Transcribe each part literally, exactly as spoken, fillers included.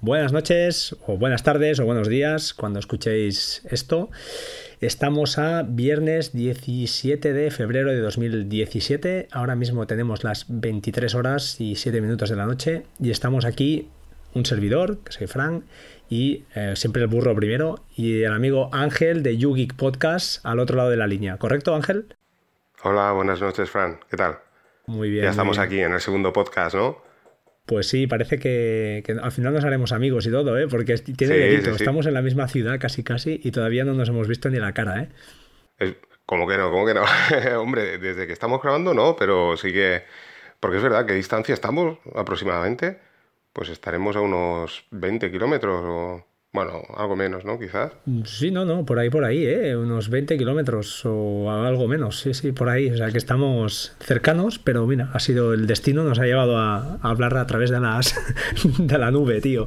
Buenas noches, o buenas tardes, o buenos días, cuando escuchéis esto. Estamos a viernes diecisiete de febrero de dos mil diecisiete. Ahora mismo tenemos las veintitrés horas y siete minutos de la noche y estamos aquí, un servidor, que soy Fran, y eh, siempre el burro primero, y el amigo Ángel de YouGeek Podcast al otro lado de la línea. ¿Correcto, Ángel? Hola, buenas noches, Fran. ¿Qué tal? Muy bien. Ya estamos muy bien. aquí en el segundo podcast, ¿no? Pues sí, parece que, que al final nos haremos amigos y todo, ¿eh? Porque tiene Sí, delito. sí, sí. Estamos en la misma ciudad casi casi y todavía no nos hemos visto ni la cara, ¿eh? Es- ¿Cómo que no? ¿Cómo que no? Hombre, desde que estamos grabando, no, pero sí que... Porque es verdad, ¿qué distancia estamos aproximadamente? Pues estaremos a unos veinte kilómetros o... Bueno, algo menos, ¿no? Quizás. Sí, no, no, por ahí, por ahí, ¿eh? Unos veinte kilómetros o algo menos, sí, sí, por ahí. O sea que estamos cercanos, pero mira, ha sido el destino, nos ha llevado a, a hablar a través de las de la nube, tío.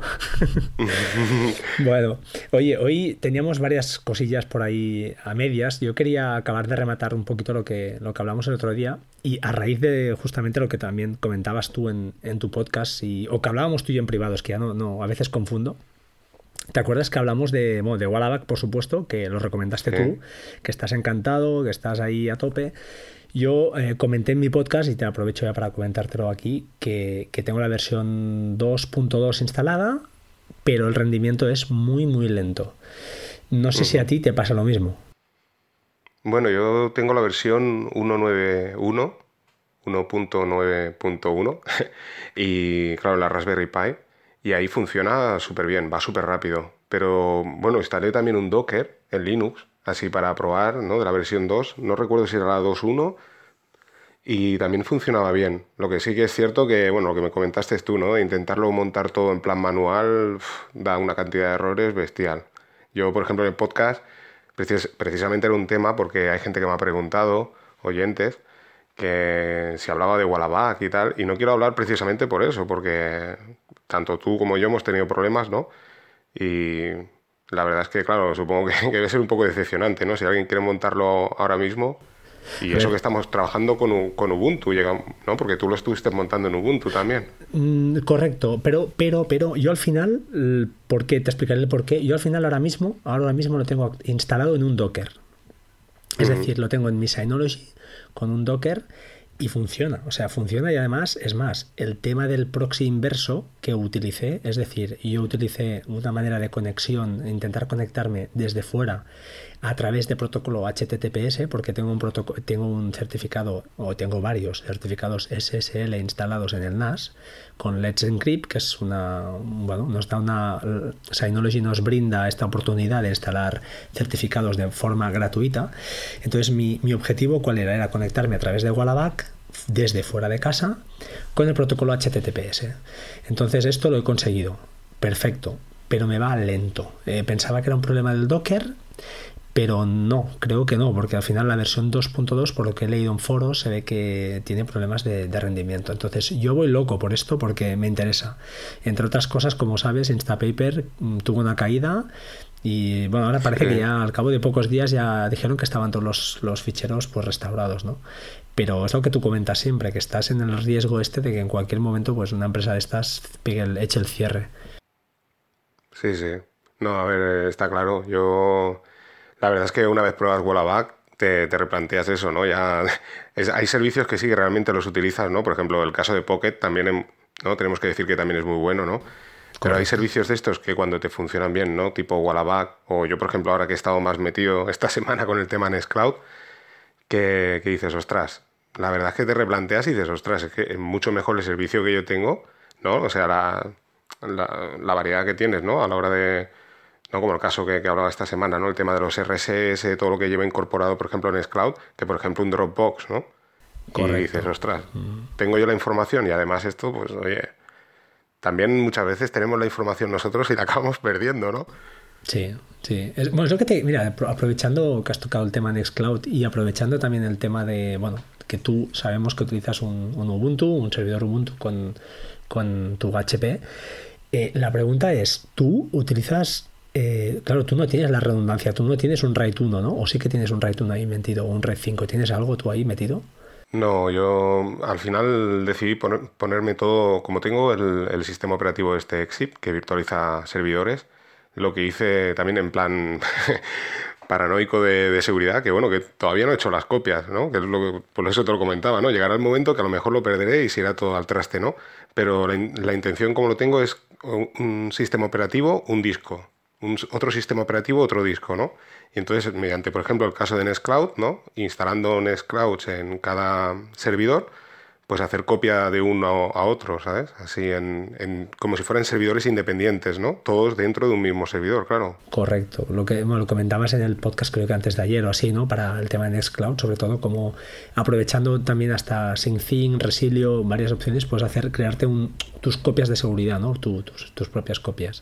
Bueno, oye, hoy teníamos varias cosillas por ahí a medias. Yo quería acabar de rematar un poquito lo que, lo que hablamos el otro día y a raíz de justamente lo que también comentabas tú en, en tu podcast y, o que hablábamos tú y yo en privado, es que ya no, no, a veces confundo. ¿Te acuerdas que hablamos de, bueno, de Wallaback, por supuesto, que lo recomendaste tú, Sí. que estás encantado, que estás ahí a tope? Yo eh, comenté en mi podcast, y te aprovecho ya para comentártelo aquí, que, que tengo la versión dos punto dos instalada, pero el rendimiento es muy, muy lento. No sé si a Ujú. ti te pasa lo mismo. Bueno, yo tengo la versión ciento noventa y uno, uno punto nueve punto uno, y claro, la Raspberry Pi, y ahí funciona súper bien, va súper rápido. Pero bueno, instalé también un Docker en Linux, así para probar, ¿no? De la versión dos. No recuerdo si era la dos punto uno, y también funcionaba bien. Lo que sí que es cierto que, bueno, lo que me comentaste tú, ¿no? De intentarlo montar todo en plan manual, uf, da una cantidad de errores bestial. Yo, por ejemplo, en el podcast, precis- precisamente era un tema porque hay gente que me ha preguntado, oyentes, que si hablaba de Wallaback y tal, y no quiero hablar precisamente por eso, porque tanto tú como yo hemos tenido problemas, ¿no? Y la verdad es que, claro, supongo que, que debe ser un poco decepcionante, ¿no? Si alguien quiere montarlo ahora mismo, y A eso que ver, estamos trabajando con, U- con Ubuntu, llegamos, ¿no? Porque tú lo estuviste montando en Ubuntu también. mm, correcto, pero, pero, pero yo al final, el ¿por qué? Te explicaré el por qué. Yo al final ahora mismo, ahora mismo lo tengo instalado en un Docker. Es Ujú. decir, lo tengo en mi Synology con un Docker y funciona. O sea, funciona y además, es más, el tema del proxy inverso que utilicé, es decir, yo utilicé una manera de conexión, intentar conectarme desde fuera a través de protocolo H T T P S, porque tengo un, protoco- tengo un certificado, o tengo varios certificados S S L instalados en el N A S, con Let's Encrypt, que es una, bueno, nos da una, Synology nos brinda esta oportunidad de instalar certificados de forma gratuita. Entonces mi, mi objetivo cuál era, era conectarme a través de Wallaback desde fuera de casa con el protocolo H T T P S. Entonces esto lo he conseguido, perfecto, pero me va lento. Eh, pensaba que era un problema del Docker, pero no, creo que no, porque al final la versión dos punto dos, por lo que he leído en foros, se ve que tiene problemas de, de rendimiento. Entonces yo voy loco por esto porque me interesa. Entre otras cosas, como sabes, Instapaper mm, tuvo una caída y bueno, ahora parece que Sí. ya al cabo de pocos días ya dijeron que estaban todos los, los ficheros pues restaurados, ¿no? Pero es lo que tú comentas siempre, que estás en el riesgo este de que en cualquier momento pues una empresa de estas pegue el- eche el cierre. Sí, sí. No, a ver, eh, está claro. Yo, la verdad es que una vez pruebas Wallaback, te, te replanteas eso, ¿no? Ya es- hay servicios que sí que realmente los utilizas, ¿no? Por ejemplo, el caso de Pocket también, em- ¿no? Tenemos que decir que también es muy bueno, ¿no? Pero hay Correcto. servicios de estos que cuando te funcionan bien, ¿no? Tipo Wallaback, o yo, por ejemplo, ahora que he estado más metido esta semana con el tema Nextcloud, que, que dices, ostras, la verdad es que te replanteas y dices, ostras, es que es mucho mejor el servicio que yo tengo, ¿no? O sea, la, la, la variedad que tienes, ¿no? A la hora de, ¿no? Como el caso que, que hablaba esta semana, ¿no? El tema de los R S S, todo lo que lleva incorporado, por ejemplo, en Nextcloud, que por ejemplo un Dropbox, ¿no? Y dices, Correcto. ostras, tengo yo la información y además esto, pues, oye, también muchas veces tenemos la información nosotros y la acabamos perdiendo, ¿no? Sí, sí. Es, bueno, es lo que te. Mira, apro- aprovechando que has tocado el tema Nextcloud y aprovechando también el tema de. Bueno, que tú sabemos que utilizas un, un Ubuntu, un servidor Ubuntu con, con tu H P. Eh, la pregunta es: ¿tú utilizas. Eh, claro, tú no tienes la redundancia, tú no tienes un RAID uno, ¿no? O sí que tienes un RAID uno ahí metido, o un RAID cinco. ¿Tienes algo tú ahí metido? No, yo al final decidí poner- ponerme todo, como tengo el, el sistema operativo este Exip, que virtualiza servidores, lo que hice también en plan paranoico de, de seguridad, que bueno, que todavía no he hecho las copias, ¿no? Que es lo que- por eso te lo comentaba, ¿no? Llegará el momento que a lo mejor lo perderé y se irá todo al traste, ¿no? Pero la, in- la intención como lo tengo es un, un sistema operativo, un disco, un s- otro sistema operativo, otro disco, ¿no? Y entonces, mediante, por ejemplo, el caso de Nextcloud, ¿no? Instalando Nextcloud en cada servidor, pues hacer copia de uno a otro, ¿sabes? Así en, en- como si fueran servidores independientes, ¿no? Todos dentro de un mismo servidor, claro. Correcto. Lo que bueno, lo comentabas en el podcast creo que antes de ayer o así, ¿no? Para el tema de Nextcloud, sobre todo como aprovechando también hasta SyncThing, Resilio, varias opciones, puedes hacer, crearte un, tus copias de seguridad, ¿no? Tu- tus, tus propias copias.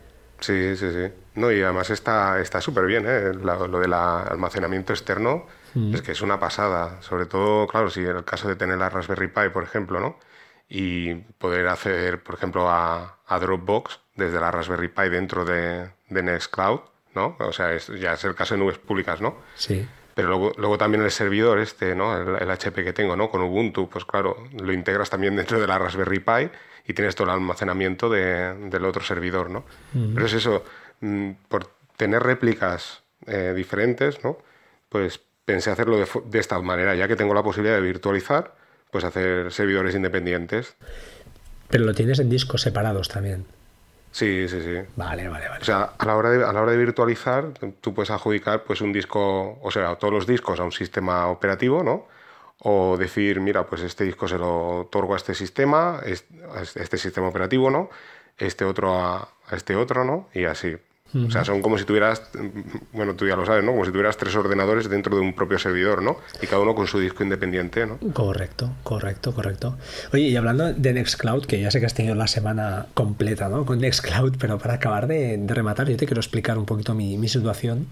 Sí, sí, sí. No, y además está está súper bien, ¿eh? La- lo del almacenamiento externo es que es una pasada. Sobre todo, claro, si en el caso de tener la Raspberry Pi, por ejemplo, ¿no? Y poder acceder, por ejemplo, a, a Dropbox desde la Raspberry Pi dentro de, de Nextcloud, ¿no? O sea, es- ya es el caso de nubes públicas, ¿no? Sí. Pero luego, luego también el servidor este, ¿no? El, el H P que tengo, ¿no? Con Ubuntu, pues claro, lo integras también dentro de la Raspberry Pi y tienes todo el almacenamiento de- del otro servidor, ¿no? Pero es eso, mm, por tener réplicas eh, diferentes, ¿no? Pues pensé hacerlo de, fo- de esta manera, ya que tengo la posibilidad de virtualizar, pues hacer servidores independientes. Pero lo tienes en discos separados también. Sí, sí, sí. Vale, vale, O vale. sea, a la hora de, a la hora de virtualizar, tú puedes adjudicar pues un disco, o sea, todos los discos a un sistema operativo, ¿no? O decir, mira, pues este disco se lo otorgo a este sistema, es- a este este sistema operativo, ¿no? Este otro a, a este otro, ¿no? Y así. O sea, son como si tuvieras, mm, bueno, tú ya lo sabes, ¿no? Como si tuvieras tres ordenadores dentro de un propio servidor, ¿no? Y cada uno con su disco independiente, ¿no? Correcto, correcto, correcto. Oye, y hablando de Nextcloud, que ya sé que has tenido la semana completa, ¿no? Con Nextcloud, pero para acabar de, de rematar, yo te quiero explicar un poquito mi, mi situación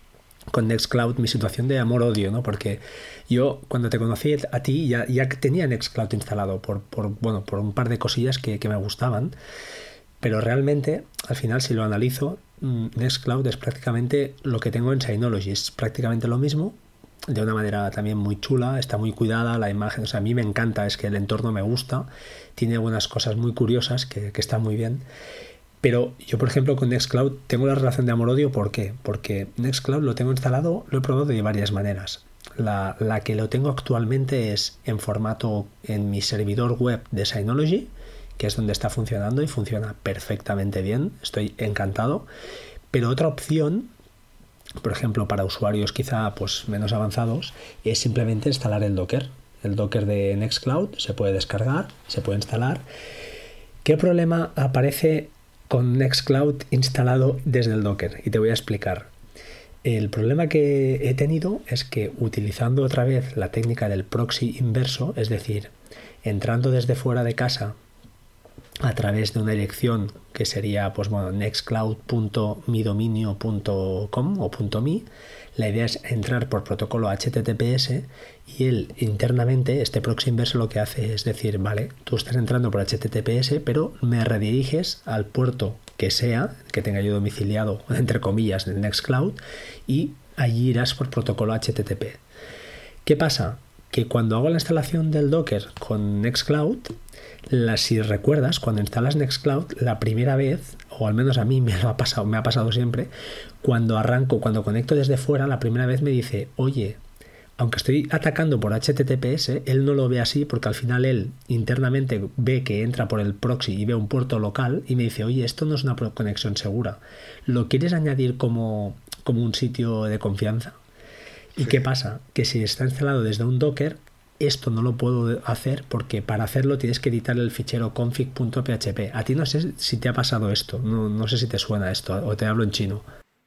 con Nextcloud, mi situación de amor-odio, ¿no? Porque yo cuando te conocí a ti ya, ya tenía Nextcloud instalado por, por, bueno, por un par de cosillas que, que me gustaban, pero realmente, al final, si lo analizo, mm, Nextcloud es prácticamente lo que tengo en Synology, es prácticamente lo mismo, de una manera también muy chula, está muy cuidada la imagen, o sea, a mí me encanta, es que el entorno me gusta, tiene algunas cosas muy curiosas que, que están muy bien, pero yo, por ejemplo, con Nextcloud tengo la relación de amor-odio. ¿Por qué? Porque Nextcloud lo tengo instalado, lo he probado de varias maneras. La, la que lo tengo actualmente es en formato en mi servidor web de Synology, que es donde está funcionando y funciona perfectamente bien. Estoy encantado. Pero otra opción, por ejemplo, para usuarios quizá pues menos avanzados, es simplemente instalar el Docker. El Docker de Nextcloud se puede descargar, se puede instalar. ¿Qué problema aparece con Nextcloud instalado desde el Docker? Y te voy a explicar. El problema que he tenido es que utilizando otra vez la técnica del proxy inverso, es decir, entrando desde fuera de casa a través de una dirección que sería pues bueno, nextcloud punto mi dominio punto com o .me, la idea es entrar por protocolo H T T P S y él internamente, este proxy inverso lo que hace es decir, vale, tú estás entrando por H T T P S, pero me rediriges al puerto que sea, que tenga yo domiciliado, entre comillas, en Nextcloud, y allí irás por protocolo H T T P. ¿Qué pasa? Que cuando hago la instalación del Docker con Nextcloud, la, si recuerdas, cuando instalas Nextcloud, la primera vez, o al menos a mí me lo ha pasado, me ha pasado siempre, cuando arranco, cuando conecto desde fuera, la primera vez me dice, oye, aunque estoy atacando por H T T P S, él no lo ve así porque al final él internamente ve que entra por el proxy y ve un puerto local y me dice, oye, esto no es una conexión segura. ¿Lo quieres añadir como, como un sitio de confianza? ¿Y qué pasa? Que si está instalado desde un Docker, esto no lo puedo hacer porque para hacerlo tienes que editar el fichero config punto p h p. A ti no sé si te ha pasado esto, no, no sé si te suena esto o te hablo en chino.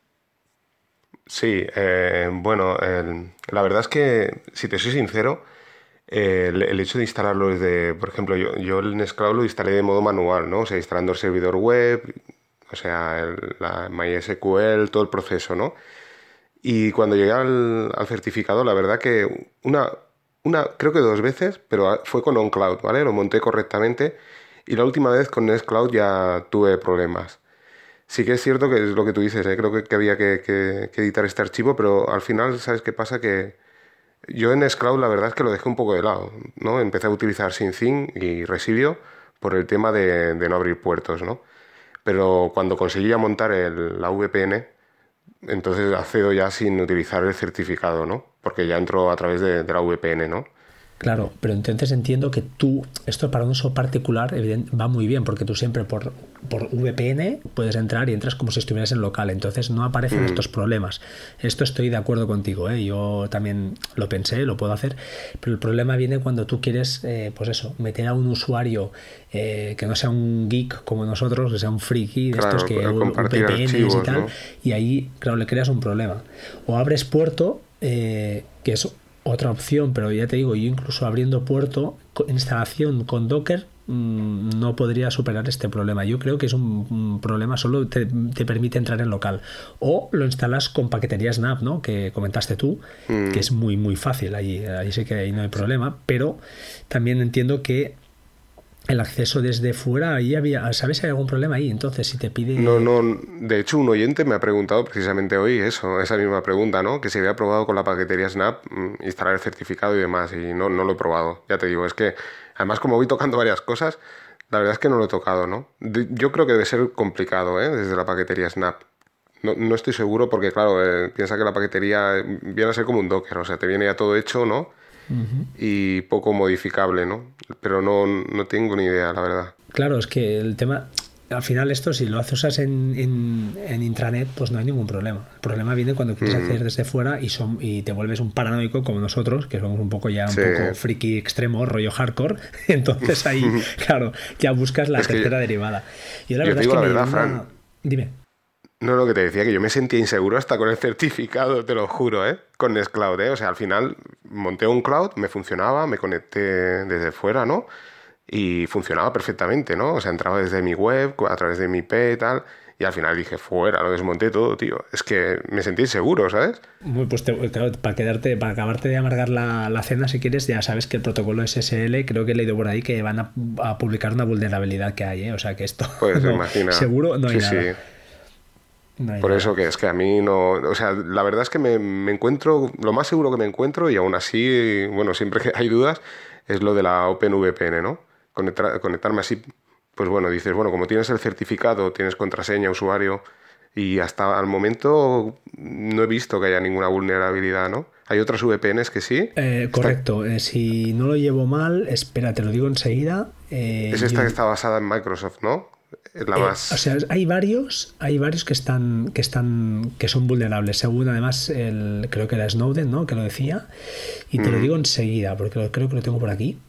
Sí, eh, bueno, el- la verdad es que, si te soy sincero, eh, el, el hecho de instalarlo desde, por ejemplo, yo, yo el Nextcloud lo instalé de modo manual, ¿no? O sea, instalando el servidor web, o sea, el- la MySQL, todo el proceso, ¿no? Y cuando llegué al, al certificado, la verdad que una, una, creo que dos veces, pero fue con OnCloud, ¿vale? Lo monté correctamente y la última vez con Nextcloud ya tuve problemas. Sí que es cierto que es lo que tú dices, ¿eh? Creo que, que había que, que- que editar este archivo, pero al final, ¿sabes qué pasa? Que Yo en Nextcloud la verdad es que lo dejé un poco de lado, ¿no? Empecé a utilizar SyncIn y Residio por el tema de, de no abrir puertos, ¿no? Pero cuando conseguí ya montar el, la V P N, entonces accedo ya sin utilizar el certificado, ¿no? Porque ya entro a través de, de la V P N, ¿no? Claro, pero entonces entiendo que tú, esto para un uso particular evidente, va muy bien, porque tú siempre por, por V P N puedes entrar y entras como si estuvieras en local, entonces no aparecen mm. estos problemas. Esto estoy de acuerdo contigo, ¿eh? Yo también lo pensé, lo puedo hacer, pero el problema viene cuando tú quieres, eh, pues eso, meter a un usuario eh, que no sea un geek como nosotros, que sea un friki, de claro, estos que V P Ns y tal, ¿no? Y ahí, claro, le creas un problema. O abres puerto, eh, que es otra opción, pero ya te digo, yo incluso abriendo puerto, instalación con Docker, mmm, no podría superar este problema. Yo creo que es un, un problema, solo te, te permite entrar en local. O lo instalas con paquetería Snap, ¿no? Que comentaste tú, mm. que es muy, muy fácil. Ahí, ahí sí que ahí no hay problema, pero también entiendo que el acceso desde fuera, ahí había, ¿sabes si hay algún problema ahí? Entonces, si te pide... No, no, de hecho un oyente me ha preguntado precisamente hoy eso, esa misma pregunta, ¿no? Que si había probado con la paquetería Snap instalar el certificado y demás, y no, no lo he probado. Ya te digo, es que además como voy tocando varias cosas, la verdad es que no lo he tocado, ¿no? De, yo creo que debe ser complicado, ¿eh? Desde la paquetería Snap. No, no estoy seguro porque, claro, eh, piensa que la paquetería viene a ser como un Docker, o sea, te viene ya todo hecho, ¿no? Uh-huh. Y poco modificable, ¿no? Pero no, no tengo ni idea, la verdad. Claro, es que el tema, al final esto si lo haces en, en, en intranet, pues no hay ningún problema. El problema viene cuando quieres uh-huh. hacer desde fuera y, son, y te vuelves un paranoico como nosotros, que somos un poco ya un sí. poco friki extremo, rollo hardcore. Entonces ahí, claro, ya buscas la es tercera yo, derivada. Yo la yo verdad es que la verdad, una... Fran, Dime. No, lo que te decía, que yo me sentía inseguro hasta con el certificado, te lo juro, ¿eh? Con Nextcloud, ¿eh? O sea, al final monté un cloud, me funcionaba, me conecté desde fuera, ¿no? Y funcionaba perfectamente, ¿no? O sea, entraba desde mi web, a través de mi I P y tal, y al final dije, fuera, lo desmonté todo, tío. Es que me sentí inseguro, ¿sabes? Pues te, claro, para quedarte, para acabarte de amargar la, la cena, si quieres, ya sabes que el protocolo S S L, creo que he leído por ahí que van a, a publicar una vulnerabilidad que hay, ¿eh? O sea, que esto... Pues no, imagina. Seguro no hay sí, nada. Sí. No Por nada. Eso que es que a mí no... O sea, la verdad es que me, me encuentro... Lo más seguro que me encuentro, y aún así, bueno, siempre que hay dudas, es lo de la OpenVPN, ¿no? Conectar, conectarme así, pues bueno, dices, bueno, como tienes el certificado, tienes contraseña, usuario, y hasta al momento no he visto que haya ninguna vulnerabilidad, ¿no? ¿Hay otras V P Ns que sí? Eh, correcto. Eh, si no lo llevo mal, espera, te lo digo enseguida. Eh, es esta yo... que está basada en Microsoft, ¿no? Es la eh, más... O sea, hay varios, hay varios que están, que están, que son vulnerables. Según además, el, creo que era Snowden, ¿no? Que lo decía. Y te mm. lo digo enseguida, porque lo, creo que lo tengo por aquí.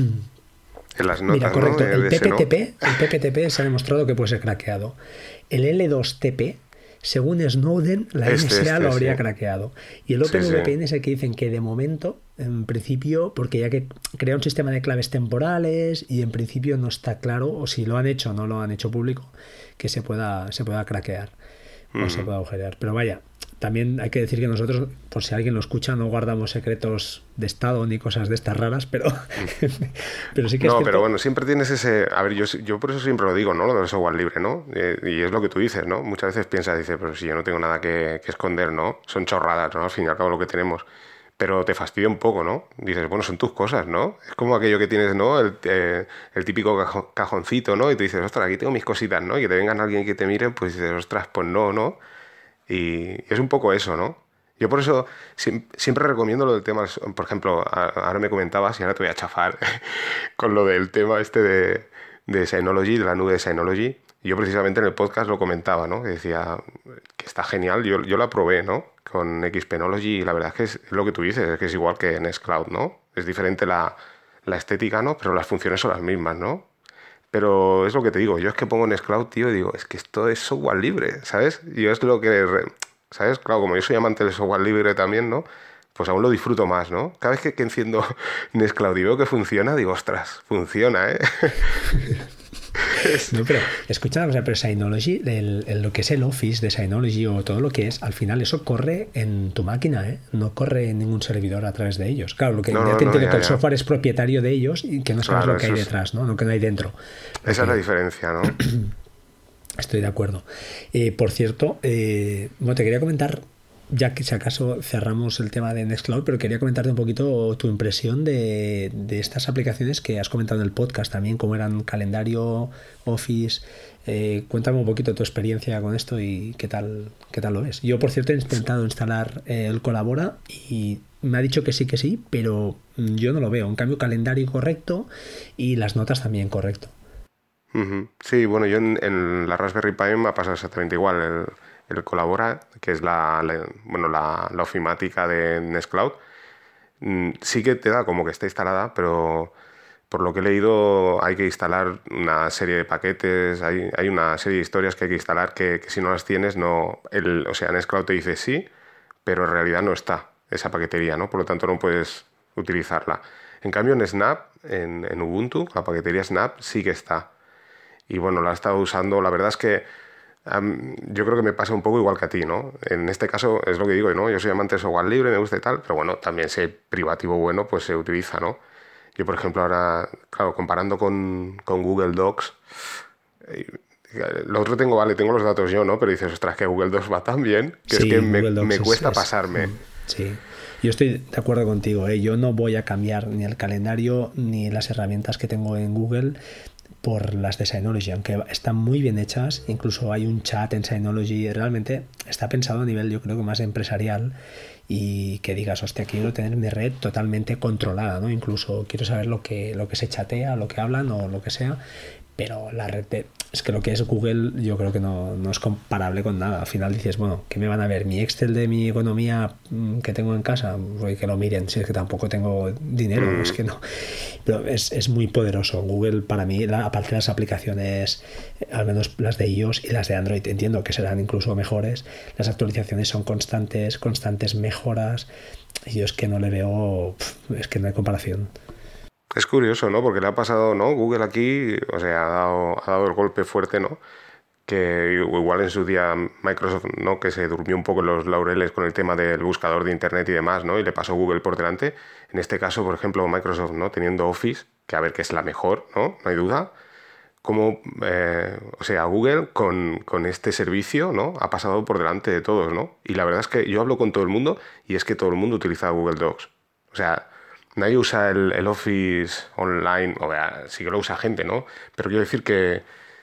En las notas, Mira, correcto. ¿no? El ese, P P T P, ¿no? el P P T P se ha demostrado que puede ser craqueado. El L dos T P, según Snowden, la este, N S A este, lo habría sí. craqueado. Y el OpenVPN sí, sí. es el que dicen que de momento, en principio, porque ya que crea un sistema de claves temporales y en principio no está claro, o si lo han hecho o no lo han hecho público, que se pueda, se pueda craquear o uh-huh. se pueda agujerear. Pero vaya, también hay que decir que nosotros, por si alguien lo escucha, no guardamos secretos de Estado ni cosas de estas raras, pero, pero sí que no, es cierto. pero bueno, siempre tienes ese... A ver, yo, yo por eso siempre lo digo, ¿no? Lo del software libre, ¿no? Eh, y es lo que tú dices, ¿no? Muchas veces piensas, dices, pero si yo no tengo nada que, que esconder, ¿no? Son chorradas, ¿no? Al fin y al cabo lo que tenemos. Pero te fastidia un poco, ¿no? Dices, bueno, son tus cosas, ¿no? Es como aquello que tienes, ¿no? El, eh, el típico cajo, cajoncito, ¿no? Y te dices, ostras, aquí tengo mis cositas, ¿no? Y que te vengan alguien que te mire, pues dices, ostras, pues no, ¿no? Y es un poco eso, ¿no? Yo por eso siempre recomiendo lo del tema, por ejemplo, ahora me comentabas y ahora te voy a chafar con lo del tema este de, de Synology, de la nube de Synology. Y yo precisamente en el podcast lo comentaba, ¿no? Que decía que está genial, yo, yo la probé, ¿no? Con Xpenology y la verdad es que es lo que tú dices, es que es igual que en Nextcloud, ¿no? Es diferente la, la estética, ¿no? Pero las funciones son las mismas, ¿no? Pero es lo que te digo, yo es que pongo Nextcloud, tío, y digo, es que esto es software libre, ¿sabes? Y yo es lo que... ¿Sabes? Claro, como yo soy amante del software libre también, ¿no? Pues aún lo disfruto más, ¿no? Cada vez que, que enciendo Nextcloud y veo que funciona, digo, ostras, funciona, ¿eh? No, pero escucha, o sea, pero Synology, el, el, lo que es el Office de Synology o todo lo que es, al final eso corre en tu máquina, ¿eh? No corre en ningún servidor a través de ellos. Claro, lo que no, ya no, te no, entiendo ya, que el ya. software es propietario de ellos y que no sabes claro, lo que hay es... detrás, ¿no? Lo que no hay dentro. Esa okay. es la diferencia, ¿no? Estoy de acuerdo. Eh, por cierto, eh, bueno, te quería comentar ya que si acaso cerramos el tema de Nextcloud, pero quería comentarte un poquito tu impresión de, de estas aplicaciones que has comentado en el podcast también, como eran calendario, Office. Eh, cuéntame un poquito tu experiencia con esto y qué tal, qué tal lo ves. Yo, por cierto, he intentado instalar eh, el Colabora y me ha dicho que sí, que sí, pero yo no lo veo. En cambio, calendario correcto y las notas también correcto. Uh-huh. Sí, bueno, yo en, en la Raspberry Pi me ha pasado exactamente igual. El, el Colabora, que es la, la, bueno, la, la ofimática de Nextcloud, sí que te da como que está instalada, pero por lo que he leído hay que instalar una serie de paquetes, hay, hay una serie de historias que hay que instalar que, que si no las tienes, no, el, o sea, Nextcloud te dice sí, pero en realidad no está esa paquetería, ¿no? Por lo tanto no puedes utilizarla. En cambio en Snap, en, en Ubuntu, la paquetería Snap sí que está. Y bueno, la he estado usando, la verdad es que um, yo creo que me pasa un poco igual que a ti, ¿no? En este caso es lo que digo, ¿no? Yo soy amante de software libre, me gusta y tal, pero bueno, también si hay privativo bueno, pues se utiliza, ¿no? Yo, por ejemplo, ahora, claro, comparando con, con Google Docs, eh, lo otro tengo, vale, tengo los datos yo, ¿no? Pero dices, ostras, que Google Docs va tan bien que sí, es que me, me cuesta es, pasarme. Es, sí, yo estoy de acuerdo contigo, ¿eh? Yo no voy a cambiar ni el calendario ni las herramientas que tengo en Google por las de Synology, aunque están muy bien hechas, incluso hay un chat en Synology, realmente está pensado a nivel, yo creo que más empresarial, y que digas, hostia, quiero tener mi red totalmente controlada, ¿no? Incluso quiero saber lo que, lo que se chatea, lo que hablan o lo que sea, pero la red de... Es que lo que es Google yo creo que no, no es comparable con nada. Al final dices, bueno, ¿qué me van a ver? ¿Mi Excel de mi economía que tengo en casa? Pues que lo miren, si es que tampoco tengo dinero, mm. es que no. Pero es, es muy poderoso. Google para mí, la, aparte de las aplicaciones, al menos las de iOS y las de Android, entiendo que serán incluso mejores, las actualizaciones son constantes, constantes mejoras, y yo es que no le veo, es que no hay comparación. Es curioso, ¿no? Porque le ha pasado, ¿no? Google aquí, o sea, ha dado, ha dado el golpe fuerte, ¿no? Que igual en su día Microsoft, ¿no? Que se durmió un poco en los laureles con el tema del buscador de Internet y demás, ¿no? Y le pasó Google por delante. En este caso, por ejemplo, Microsoft, ¿no? Teniendo Office, que a ver que es la mejor, ¿no? No hay duda. Como, eh, o sea, Google con, con este servicio, ¿no? Ha pasado por delante de todos, ¿no? Y la verdad es que yo hablo con todo el mundo y es que todo el mundo utiliza Google Docs. O sea... Nadie usa el, el Office online, o sea, sí que lo usa gente, ¿no? Pero quiero decir que,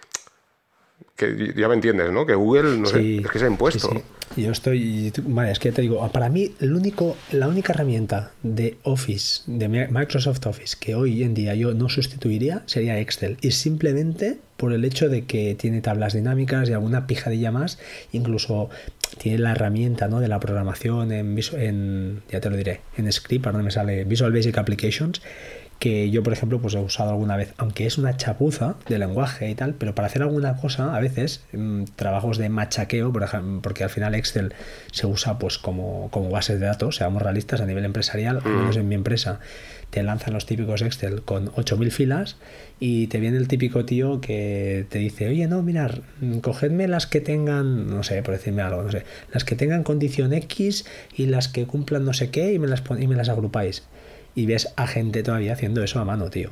que ya me entiendes, ¿no? Que Google, no sí, sé, es que se ha impuesto. Sí, sí. Yo estoy, vale, es que te digo, para mí el único, la única herramienta de Office, de Microsoft Office, que hoy en día yo no sustituiría, sería Excel. Y simplemente por el hecho de que tiene tablas dinámicas y alguna pijadilla más, incluso tiene la herramienta, ¿no? De la programación en, en ya te lo diré, en Script, ahora me sale Visual Basic Applications, que yo, por ejemplo, pues he usado alguna vez, aunque es una chapuza de lenguaje y tal, pero para hacer alguna cosa, a veces, mmm, trabajos de machaqueo, por ejemplo, porque al final Excel se usa pues como, como base de datos, seamos realistas, a nivel empresarial, al menos en mi empresa, te lanzan los típicos Excel con ocho mil filas y te viene el típico tío que te dice, oye, no, mirad, cogedme las que tengan, no sé, por decirme algo, no sé, las que tengan condición X y las que cumplan no sé qué y me las, y me las agrupáis. Y ves a gente todavía haciendo eso a mano, tío.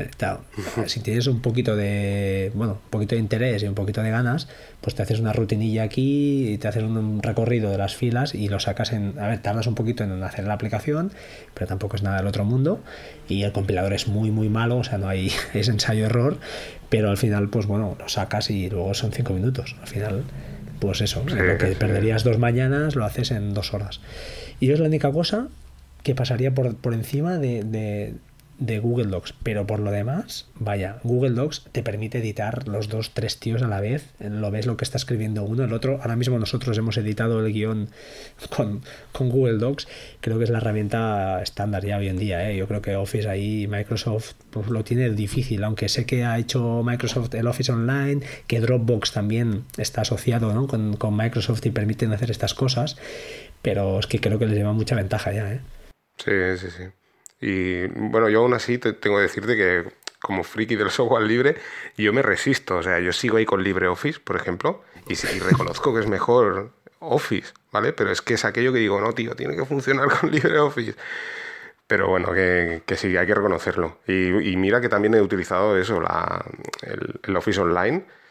Si tienes un poquito de, bueno, un poquito de interés y un poquito de ganas, pues te haces una rutinilla aquí y te haces un recorrido de las filas y lo sacas en... A ver, tardas un poquito en hacer la aplicación, pero tampoco es nada del otro mundo. Y el compilador es muy, muy malo, o sea, no hay... es ensayo-error, pero al final, pues bueno, lo sacas y luego son cinco minutos. Al final, pues eso, sí, lo que sí. perderías dos mañanas, lo haces en dos horas. Y es la única cosa que pasaría por, por encima de, de, de Google Docs, pero por lo demás, vaya, Google Docs te permite editar los dos, tres tíos a la vez, lo ves lo que está escribiendo uno, el otro, ahora mismo nosotros hemos editado el guión con, con Google Docs, creo que es la herramienta estándar ya hoy en día, ¿eh? Yo creo que Office ahí, Microsoft pues, lo tiene difícil, aunque sé que ha hecho Microsoft el Office Online, que Dropbox también está asociado, ¿no? con, con Microsoft y permiten hacer estas cosas, pero es que creo que les lleva mucha ventaja ya, ¿eh? Sí, sí, sí. Y bueno, yo aún así te tengo que decirte que como friki del software libre, yo me resisto. O sea, yo sigo ahí con LibreOffice, por ejemplo, y, y reconozco que es mejor Office, ¿vale? Pero es que es aquello que digo, no, tío, tiene que funcionar con LibreOffice. Pero bueno, que, que sí, hay que reconocerlo. Y, y mira que también he utilizado eso, la, el, el Office Online,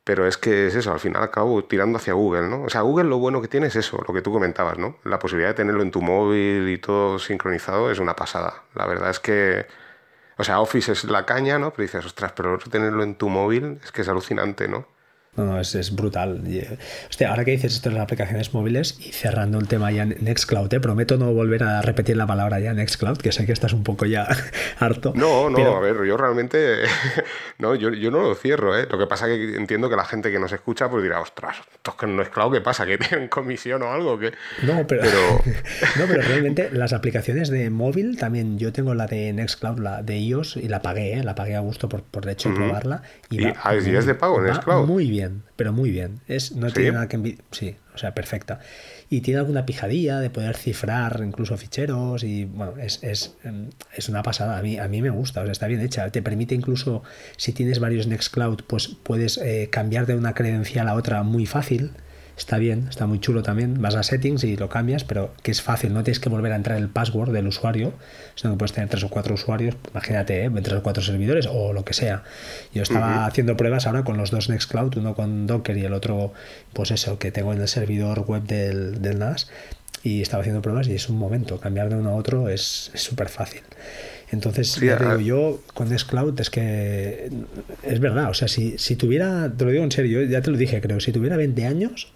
pero es que es eso, al final acabo tirando hacia Google, ¿no? O sea, Google lo bueno que tiene es eso, lo que tú comentabas, ¿no? La posibilidad de tenerlo en tu móvil y todo sincronizado es una pasada. La verdad es que, o sea, Office es la caña, ¿no? Pero dices, ostras, pero tenerlo en tu móvil es que es alucinante, ¿no? No, no, es, es brutal. Y, eh, hostia, ahora que dices esto de las aplicaciones móviles y cerrando el tema ya en Nextcloud, ¿eh? Prometo no volver a repetir la palabra ya Nextcloud, que sé que estás un poco ya harto. No, no, Pero a ver, yo realmente, no, yo, yo no lo cierro, ¿eh? Lo que pasa es que entiendo que la gente que nos escucha pues dirá, ostras, esto es que no es claro, ¿qué pasa? ¿Que tienen comisión o algo? ¿Qué? no, pero, Pero, no, pero realmente las aplicaciones de móvil también, yo tengo la de Nextcloud, la de iOS, y la pagué, ¿eh? La pagué a gusto por, por de hecho ujú. probarla. Y Y, va ah, ¿y es muy, de pago en va Nextcloud? muy bien, pero muy bien. Es, no tiene Sí. nada que envi- sí, o sea, perfecta. Y tiene alguna pijadilla de poder cifrar incluso ficheros y bueno, es, es, em, es una pasada. A mí, a mí me gusta, o sea, está bien hecha. Te permite incluso, si tienes varios Nextcloud, pues puedes eh, cambiar de una credencial a otra muy fácil. Está bien, está muy chulo también. Vas a settings y lo cambias, pero que es fácil, no tienes que volver a entrar el password del usuario, sino que puedes tener tres o cuatro usuarios, imagínate, ¿eh? tres o cuatro servidores o lo que sea. Yo estaba Ujú. haciendo pruebas ahora con los dos Nextcloud, uno con Docker y el otro, pues eso, que tengo en el servidor web del, del N A S, y estaba haciendo pruebas y es un momento, cambiar de uno a otro es súper fácil. Entonces, Sí, ya te digo, a- yo con Nextcloud es que es verdad, o sea, si, si tuviera, te lo digo en serio, ya te lo dije, creo, si tuviera veinte años,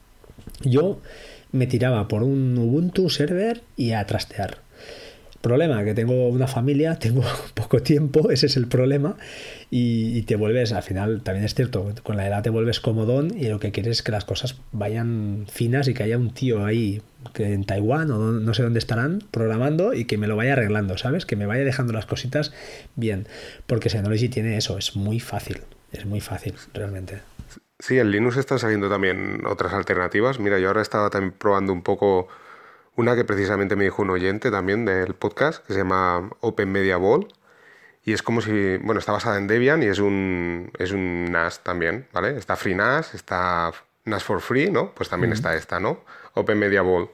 yo me tiraba por un Ubuntu server y a trastear. Problema, que tengo una familia, tengo poco tiempo, ese es el problema, y, y te vuelves, al final, también es cierto, con la edad te vuelves comodón y lo que quieres es que las cosas vayan finas y que haya un tío ahí que en Taiwán o no sé dónde estarán programando y que me lo vaya arreglando, ¿sabes? Que me vaya dejando las cositas bien, porque Synology tiene eso, es muy fácil, es muy fácil realmente. sí, en Linux están saliendo también otras alternativas. Mira, yo ahora estaba también probando un poco una que precisamente me dijo un oyente también del podcast, que se llama Open Media Ball. Y es como si, bueno, está basada en Debian y es un, es un N A S también, ¿vale? Está Free N A S, está N A S for Free, ¿no? Pues también Mm. está esta, ¿no? Open Media Ball.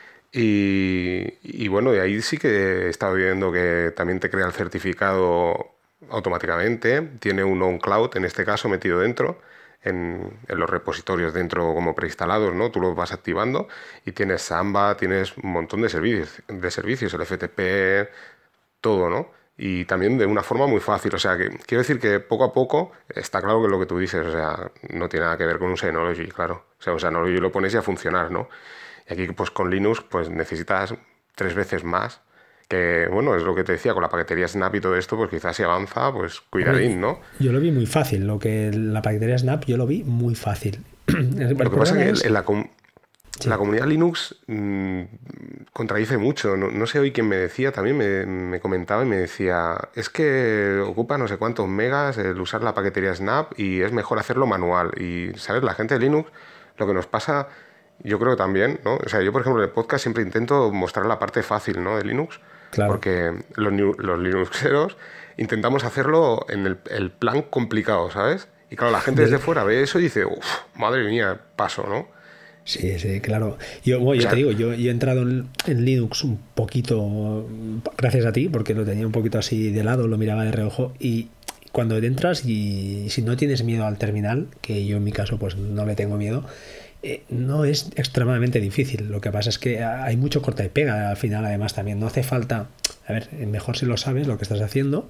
Y, y bueno, y ahí sí que he estado viendo que también te crea el certificado automáticamente. Tiene un OnCloud, en este caso, metido dentro, en, en los repositorios dentro como preinstalados, ¿no? Tú los vas activando y tienes Samba, tienes un montón de servicios, de servicios, el F T P, todo, ¿no? Y también de una forma muy fácil. O sea, que quiero decir que poco a poco está claro que lo que tú dices, o sea, no tiene nada que ver con un Synology, claro. O sea, un Synology lo pones y a funcionar, ¿no? Y aquí, pues con Linux, pues necesitas tres veces más. Que, bueno, es lo que te decía, con la paquetería Snap y todo esto, pues quizás si avanza, pues Hombre, cuidadín, ¿no? yo lo vi muy fácil, lo que la paquetería Snap yo lo vi muy fácil. El, el Lo que pasa problema es es, que en la, com- la sí, comunidad Linux mmm, contradice mucho. No, no sé hoy quién me decía, también me, me comentaba y me decía, es que ocupa no sé cuántos megas el usar la paquetería Snap y es mejor hacerlo manual. Y, ¿sabes? La gente de Linux, lo que nos pasa, yo creo también, ¿no? O sea, yo, por ejemplo, en el podcast siempre intento mostrar la parte fácil, ¿no? De Linux, claro. porque los, new- los Linuxeros intentamos hacerlo en el, el plan complicado, ¿sabes? Y claro, la gente desde Desde- fuera ve eso y dice, uff, madre mía, paso, ¿no? sí, sí, claro. Yo, bueno, O yo te sea, digo, yo, yo he entrado en, en Linux un poquito gracias a ti, porque lo tenía un poquito así de lado, lo miraba de reojo y cuando entras y si no tienes miedo al terminal, que yo en mi caso pues no le tengo miedo, eh, no es extremadamente difícil. Lo que pasa es que hay mucho corta y pega al final, además también no hace falta, a ver, mejor si lo sabes lo que estás haciendo,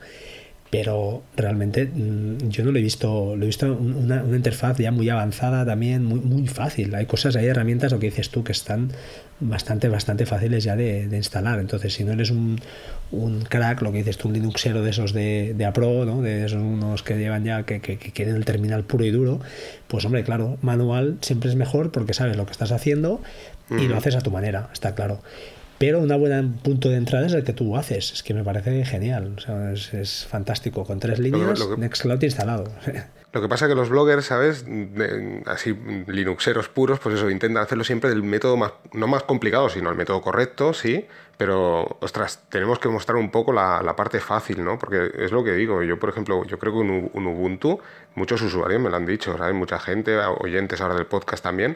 pero realmente mmm, yo no lo he visto, lo he visto una, una interfaz ya muy avanzada también, muy, muy fácil. Hay cosas, hay herramientas, lo que dices tú, que están bastante, bastante fáciles ya de, de instalar. Entonces, si no eres un, un crack, lo que dices tú, un Linuxero de esos de, de Apro, ¿no? De esos unos que llevan ya, que, que, que quieren el terminal puro y duro, pues hombre, claro, manual siempre es mejor porque sabes lo que estás haciendo y lo ujú. haces a tu manera, está claro. Pero un buen punto de entrada es el que tú haces. Es que me parece genial. O sea, es, es fantástico. Con tres Lo que, líneas, lo que- Nextcloud instalado. lo que pasa es que los bloggers, ¿sabes? De- así, Linuxeros puros, pues eso, intentan hacerlo siempre del método más, no más complicado, sino el método correcto, sí, pero, ostras, tenemos que mostrar un poco la, la parte fácil, ¿no? Porque es lo que digo, yo, por ejemplo, yo creo que un, U- un Ubuntu, muchos usuarios me lo han dicho, ¿sabes? Mucha gente, oyentes ahora del podcast también,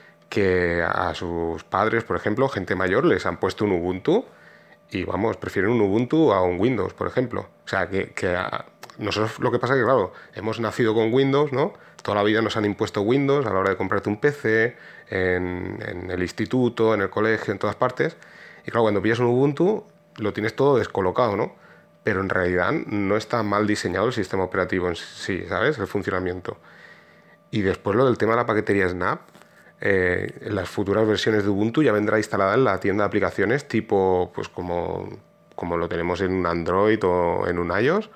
que a sus padres, por ejemplo, gente mayor, les han puesto un Ubuntu y vamos, prefieren un Ubuntu a un Windows, por ejemplo. O sea, que, que a- nosotros lo que pasa es que, claro, hemos nacido con Windows, ¿no? Toda la vida nos han impuesto Windows a la hora de comprarte un P C, en, en el instituto, en el colegio, en todas partes. Y claro, cuando pillas un Ubuntu, lo tienes todo descolocado, ¿no? Pero en realidad no está mal diseñado el sistema operativo en sí, ¿sabes? El funcionamiento. Y después lo del tema de la paquetería Snap, eh, en las futuras versiones de Ubuntu ya vendrá instalada en la tienda de aplicaciones tipo, pues como, como lo tenemos en un Android o en un iOS,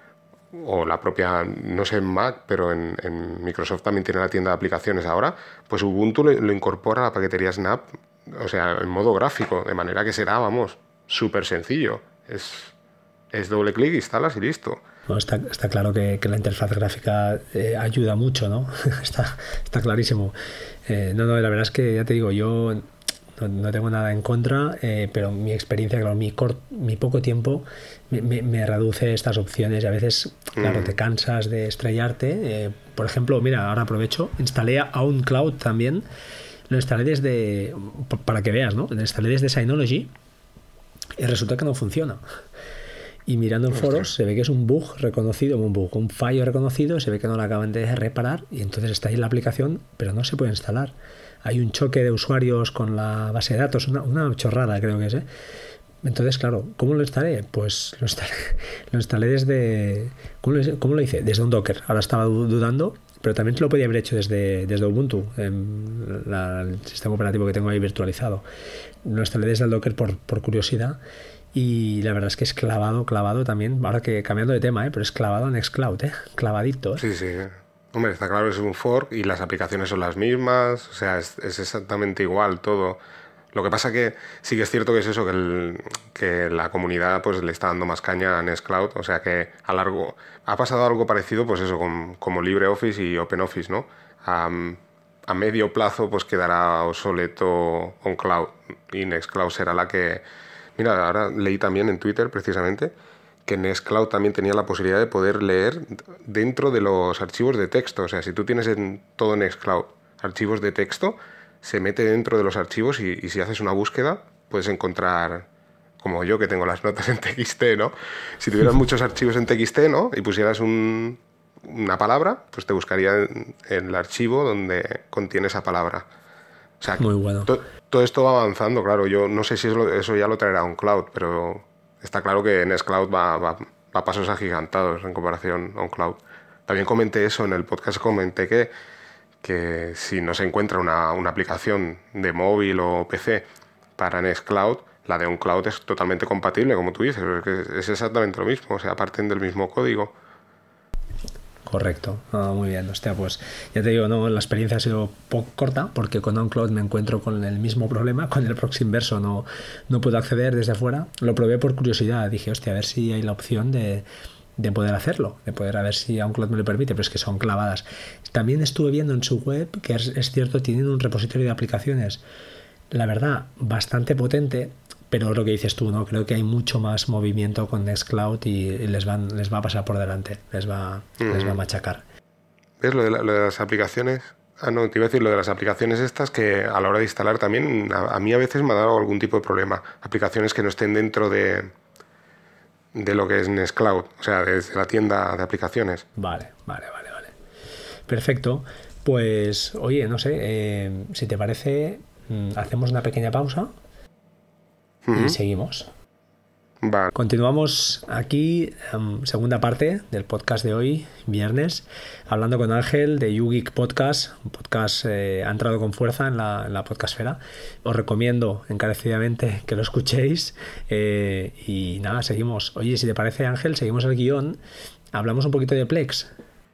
o la propia, no sé en Mac, pero en, en Microsoft también tiene la tienda de aplicaciones ahora, pues Ubuntu lo, lo incorpora a la paquetería Snap, o sea, en modo gráfico, de manera que será, vamos, súper sencillo. Es, es doble clic, instalas y listo. Bueno, está, está claro que, que la interfaz gráfica eh, ayuda mucho, ¿no? está, está clarísimo. Eh, no, no, la verdad es que ya te digo, yo no, no tengo nada en contra, eh, pero mi experiencia, claro, mi, cort, mi poco tiempo me, me, me reduce estas opciones y a veces, claro, mm. te cansas de estrellarte. Eh, por ejemplo, mira, ahora aprovecho, instalé a OwnCloud también, lo instalé desde, para que veas, ¿no? Lo instalé desde Synology y resulta que no funciona. Y mirando en foros se ve que es un bug reconocido, un bug, un fallo reconocido, se ve que no lo acaban de reparar y entonces está ahí la aplicación, pero no se puede instalar. Hay un choque de usuarios con la base de datos, una, una chorrada creo que es, ¿eh? Entonces, claro, ¿cómo lo instalé? Pues lo instalé, lo instalé desde... ¿cómo lo, ¿Cómo lo hice? Desde un Docker. Ahora estaba dudando, pero también lo podía haber hecho desde, desde Ubuntu, en la, el sistema operativo que tengo ahí virtualizado. Lo instalé desde el Docker por, por curiosidad. Y la verdad es que es clavado, clavado también, ahora que cambiando de tema, ¿eh? Pero es clavado en Nextcloud, ¿eh? Clavadito, ¿eh? Sí, sí. Hombre, está claro, es un fork y las aplicaciones son las mismas, o sea, es, es exactamente igual todo. Lo que pasa que sí que es cierto que es eso, que, el, que la comunidad pues le está dando más caña a Nextcloud, o sea que a largo ha pasado algo parecido, pues eso, con, como LibreOffice y OpenOffice, ¿no? A, a medio plazo pues quedará obsoleto OnCloud y Nextcloud será la que... Mira, ahora leí también en Twitter precisamente que Nextcloud también tenía la posibilidad de poder leer dentro de los archivos de texto. O sea, si tú tienes en todo Nextcloud archivos de texto, se mete dentro de los archivos y, y si haces una búsqueda puedes encontrar, como yo que tengo las notas en T X T, ¿no? Si tuvieras muchos archivos en T X T, ¿no? Y pusieras un, una palabra, pues te buscaría en, en el archivo donde contiene esa palabra. O sea, muy bueno. To, todo esto va avanzando, claro. Yo no sé si eso, eso ya lo traerá OnCloud, pero está claro que Nextcloud va, va, va a pasos agigantados en comparación a OnCloud. También comenté eso en el podcast, comenté que, que si no se encuentra una, una aplicación de móvil o P C para Nextcloud, la de OnCloud es totalmente compatible, como tú dices, es, es exactamente lo mismo, o sea, parten del mismo código. Correcto, no, muy bien. Hostia, pues ya te digo, no, la experiencia ha sido poco corta porque con OnCloud me encuentro con el mismo problema, con el proxy inverso no, no puedo acceder desde fuera. Lo probé por curiosidad, dije, hostia, a ver si hay la opción de, de poder hacerlo, de poder a ver si OnCloud me lo permite, pero es que son clavadas. También estuve viendo en su web que es, es cierto, tienen un repositorio de aplicaciones, la verdad, bastante potente. Pero lo que dices tú, ¿no? Creo que hay mucho más movimiento con Nextcloud y les, van, les va a pasar por delante, les va, mm. les va a machacar. ¿Ves lo de, la, lo de las aplicaciones? Ah, no, te iba a decir lo de las aplicaciones estas que a la hora de instalar también, a, a mí a veces me ha dado algún tipo de problema. Aplicaciones que no estén dentro de, de lo que es Nextcloud, o sea, desde la tienda de aplicaciones. Vale, vale, vale, vale. Perfecto. Pues, oye, no sé, eh, si te parece, hacemos una pequeña pausa. Y seguimos. Vale. Continuamos aquí, um, segunda parte del podcast de hoy, viernes, hablando con Ángel de YouGeek Podcast. Un podcast eh, ha entrado con fuerza en la, en la podcastfera. Os recomiendo encarecidamente que lo escuchéis. Eh, y nada, seguimos. Oye, si te parece, Ángel, seguimos el guión. Hablamos un poquito de Plex.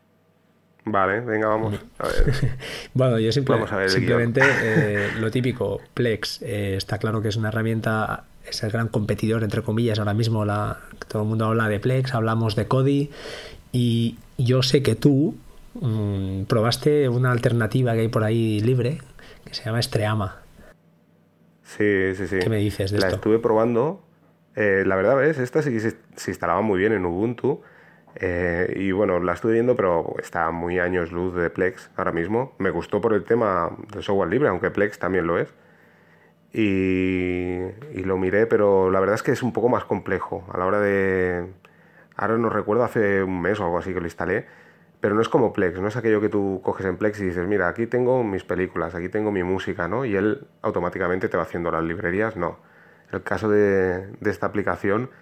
Vale, venga, vamos a ver. Bueno, yo simple, vamos a ver simplemente eh, lo típico, Plex, eh, está claro que es una herramienta, es el gran competidor, entre comillas, ahora mismo la, todo el mundo habla de Plex, hablamos de Kodi, y yo sé que tú mmm, probaste una alternativa que hay por ahí libre, que se llama Streama. Sí, sí, sí. ¿Qué me dices de la esto? La estuve probando, eh, la verdad es, esta sí que se, se instalaba muy bien en Ubuntu. Eh, y bueno, la estoy viendo, pero está muy años luz de Plex ahora mismo. Me gustó por el tema del software libre, aunque Plex también lo es. Y, y lo miré, pero la verdad es que es un poco más complejo. A la hora de ahora no recuerdo, hace un mes o algo así que lo instalé, pero no es como Plex, no es aquello que tú coges en Plex y dices, mira, aquí tengo mis películas, aquí tengo mi música, ¿no? Y él automáticamente te va haciendo las librerías, no. En el caso de, de esta aplicación,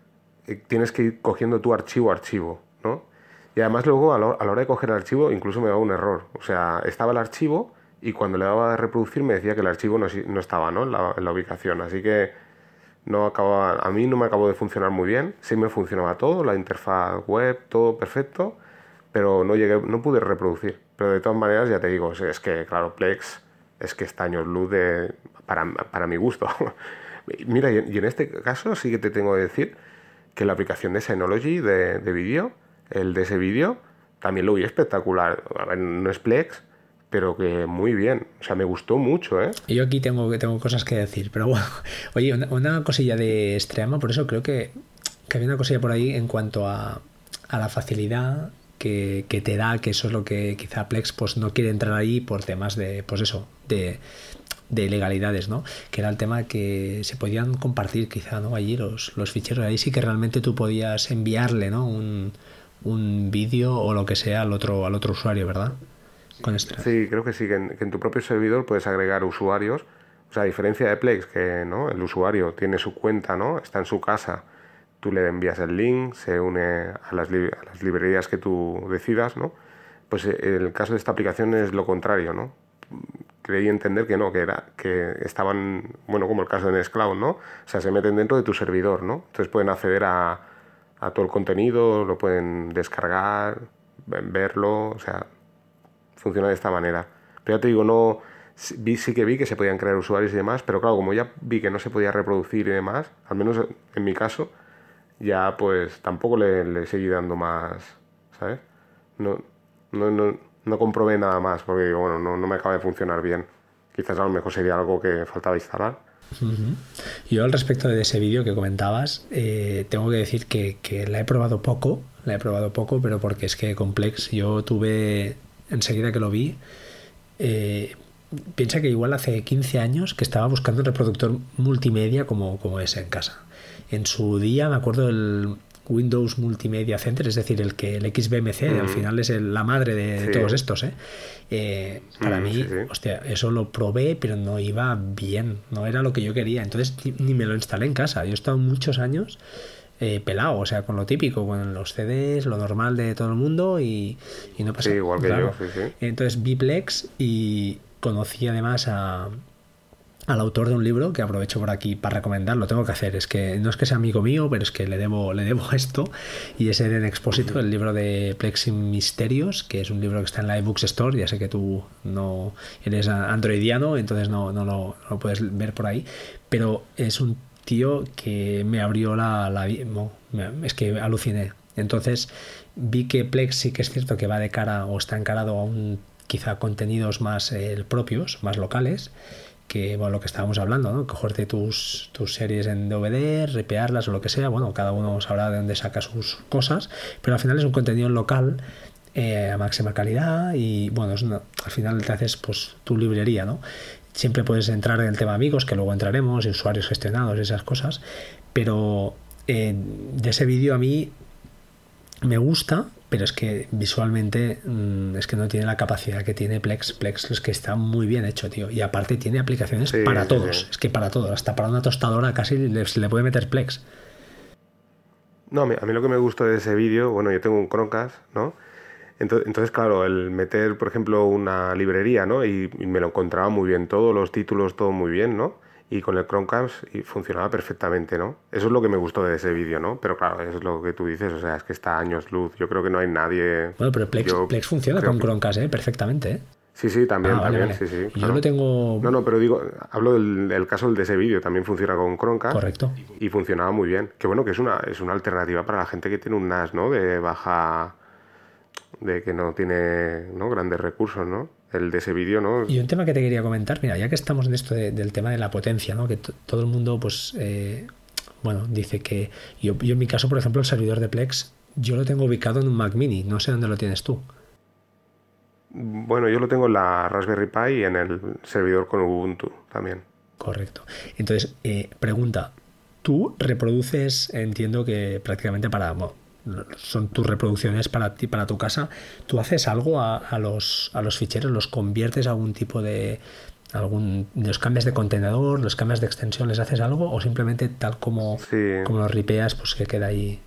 eh, tienes que ir cogiendo tu archivo a archivo, ¿no? Y además luego a la, a la hora de coger el archivo incluso me daba un error. O sea, estaba el archivo y cuando le daba a reproducir me decía que el archivo no, no estaba, ¿no? En la, en la ubicación. Así que no acababa, a mí no me acabó de funcionar muy bien. Sí me funcionaba todo, la interfaz web, todo perfecto, pero no llegué, no pude reproducir. Pero de todas maneras, ya te digo, es, es que, claro, Plex es que está años luz de, para, para mi gusto. Mira, y, y en este caso sí que te tengo que decir que la aplicación de Synology de, de vídeo, el de ese vídeo, también lo vi espectacular. A ver, no es Plex, pero que muy bien. O sea, me gustó mucho, ¿eh? Yo aquí tengo, tengo cosas que decir, pero bueno. Oye, una, una cosilla de Streama, por eso creo que, que había una cosilla por ahí en cuanto a, a la facilidad que, que te da, que eso es lo que quizá Plex pues no quiere entrar ahí por temas de, pues eso, de, de ilegalidades, ¿no? Que era el tema que se podían compartir quizá, ¿no? Allí los, los ficheros. Ahí sí que realmente tú podías enviarle, ¿no? Un, un vídeo o lo que sea al otro, al otro usuario, ¿verdad? Con Stream. Sí, creo que sí, que en, que en tu propio servidor puedes agregar usuarios. O sea, a diferencia de Plex, que ¿no? El usuario tiene su cuenta, ¿no? Está en su casa, tú le envías el link, se une a las, li a las librerías que tú decidas, ¿no? Pues el caso de esta aplicación es lo contrario, ¿no? Creí entender que no, que era que estaban, bueno, como el caso de Nextcloud, ¿no? O sea, se meten dentro de tu servidor, ¿no? Entonces pueden acceder a, a todo el contenido, lo pueden descargar, verlo, o sea, funciona de esta manera. Pero ya te digo, no vi, sí que vi que se podían crear usuarios y demás, pero claro, como ya vi que no se podía reproducir y demás, al menos en mi caso, ya pues tampoco le, le seguí dando más, ¿sabes? No, no, no, no comprobé nada más, porque digo, bueno, no, no me acaba de funcionar bien. Quizás a lo mejor sería algo que faltaba instalar. Uh-huh. Yo al respecto de ese vídeo que comentabas, eh, tengo que decir que, que la he probado poco, la he probado poco, pero porque es que Complex, yo tuve, enseguida que lo vi, eh, piensa que igual hace quince años que estaba buscando un reproductor multimedia como, como ese en casa. En su día me acuerdo el Windows Multimedia Center, es decir, el que el X B M C, mm. al final es el, la madre de, sí. de todos estos, ¿eh? Eh, para mm, mí, sí, sí. hostia, eso lo probé, pero no iba bien, no era lo que yo quería, entonces ni me lo instalé en casa. Yo he estado muchos años eh, pelado, o sea, con lo típico, con los C Ds, lo normal de todo el mundo y, y no pasa nada. Sí, igual que claro. yo, sí, sí. Entonces vi Plex y conocí además a... al autor de un libro que aprovecho por aquí para recomendar, lo tengo que hacer, es que no es que sea amigo mío, pero es que le debo, le debo esto, y es Eden Expósito, el libro de Plex Misterios, que es un libro que está en la iBooks Store. Ya sé que tú no eres androidiano, entonces no, no, lo, no lo puedes ver por ahí, pero es un tío que me abrió la, la no, es que aluciné. Entonces vi que Plex sí que es cierto que va de cara o está encarado a un quizá contenidos más eh, propios, más locales, que bueno, lo que estábamos hablando, ¿no? Cogerte tus, tus series en D V D, ripearlas o lo que sea, bueno, cada uno sabrá de dónde saca sus cosas, pero al final es un contenido local eh, a máxima calidad y bueno, es una, al final te haces pues tu librería, ¿no? Siempre puedes entrar en el tema amigos, que luego entraremos, y usuarios gestionados y esas cosas, pero eh, de ese vídeo a mí me gusta, pero es que visualmente mmm, es que no tiene la capacidad que tiene Plex. Plex es que está muy bien hecho, tío, y aparte tiene aplicaciones sí, para todos, sí. Es que para todo, hasta para una tostadora casi le, se le puede meter Plex. No, a mí, a mí lo que me gustó de ese vídeo, bueno, yo tengo un Chromecast, ¿no? Entonces, entonces, claro, el meter, por ejemplo, una librería, ¿no? Y, y me lo encontraba muy bien, todos los títulos, todo muy bien, ¿no? Y con el Chromecast y funcionaba perfectamente, ¿no? Eso es lo que me gustó de ese vídeo, ¿no? Pero claro, eso es lo que tú dices, o sea, es que está a años luz. Yo creo que no hay nadie... Bueno, pero Plex, Plex funciona con que... Chromecast, ¿eh? Perfectamente, ¿eh? Sí, sí, también, ah, vale, también, vale. sí, sí. Yo claro. lo tengo... No, no, pero digo, hablo del, del caso de ese vídeo, también funciona con Chromecast. Correcto. Y funcionaba muy bien. Que bueno, que es una, es una alternativa para la gente que tiene un N A S, ¿no? De baja... de que no tiene, ¿no? grandes recursos, ¿no? El de ese vídeo, ¿no? Y un tema que te quería comentar, mira, ya que estamos en esto de, del tema de la potencia, ¿no? Que t- todo el mundo, pues, eh, bueno, dice que... Yo, yo en mi caso, por ejemplo, el servidor de Plex, yo lo tengo ubicado en un Mac Mini, no sé dónde lo tienes tú. Bueno, yo lo tengo en la Raspberry Pi y en el servidor con Ubuntu también. Correcto. Entonces, eh, pregunta, ¿tú reproduces, entiendo que prácticamente para... Bueno, son tus reproducciones para ti, para tu casa. ¿Tú haces algo a, a los a los ficheros? ¿Los conviertes a algún tipo de algún los cambias de contenedor, los cambias de extensión, les haces algo o simplemente tal como, Sí. como los ripeas, pues que queda ahí?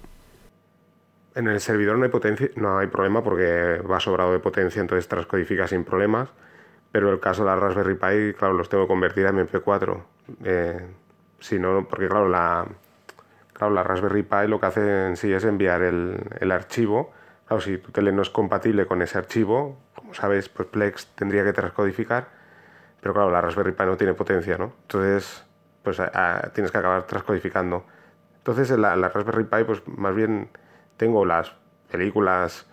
En el servidor no hay potencia, no hay problema porque va sobrado de potencia, entonces transcodifica sin problemas. Pero el caso de la Raspberry Pi, claro, los tengo que convertir a M P cuatro. Eh, si no, porque claro, la, claro, la Raspberry Pi lo que hace en sí es enviar el, el archivo. Claro, si tu tele no es compatible con ese archivo, como sabes, pues Plex tendría que transcodificar. Pero claro, la Raspberry Pi no tiene potencia, ¿no? Entonces, pues a, a, tienes que acabar transcodificando. Entonces, en la, la Raspberry Pi, pues más bien tengo las películas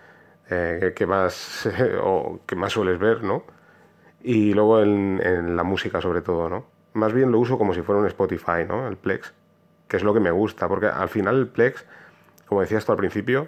eh, que más eh, o que más sueles ver, ¿no? Y luego en, en la música sobre todo, ¿no? Más bien lo uso como si fuera un Spotify, ¿no? El Plex, que es lo que me gusta, porque al final el Plex, como decías tú al principio,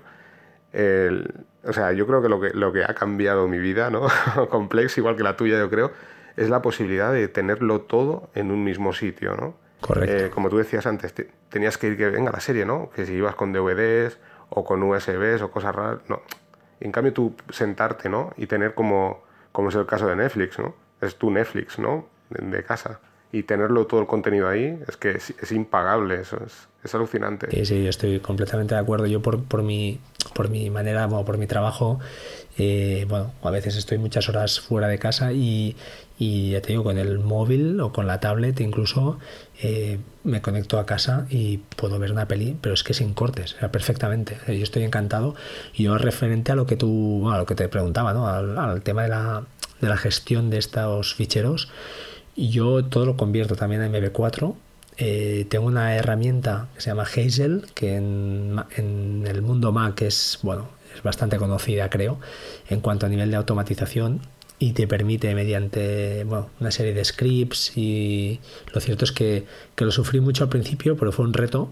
el, o sea, yo creo que lo que lo que ha cambiado mi vida, ¿no? Con Plex, igual que la tuya, yo creo, es la posibilidad de tenerlo todo en un mismo sitio, ¿no? Correcto. Eh, como tú decías antes, te, tenías que ir que venga la serie, ¿no? Que si ibas con D V Ds o con U S Bs o cosas raras, no. En cambio tú sentarte, ¿no? Y tener como, como es el caso de Netflix, ¿no? Es tu Netflix, ¿no? De, de casa. Y tenerlo todo el contenido ahí, es que es, es impagable, eso es, es alucinante. Sí, sí, yo estoy completamente de acuerdo. Yo por, por mi por mi manera, bueno, por mi trabajo, eh, bueno, a veces estoy muchas horas fuera de casa y, y ya te digo, con el móvil o con la tablet incluso eh, me conecto a casa y puedo ver una peli, pero es que sin cortes, o sea, perfectamente. Yo estoy encantado. Y yo referente a lo que tú, bueno, a lo que te preguntaba, ¿no? Al, al tema de la, de la gestión de estos ficheros, yo todo lo convierto también a M P cuatro. Eh, tengo una herramienta que se llama Hazel, que en, en el mundo Mac es, bueno, es bastante conocida, creo, en cuanto a nivel de automatización, y te permite mediante, bueno, una serie de scripts. Y lo cierto es que, que lo sufrí mucho al principio, pero fue un reto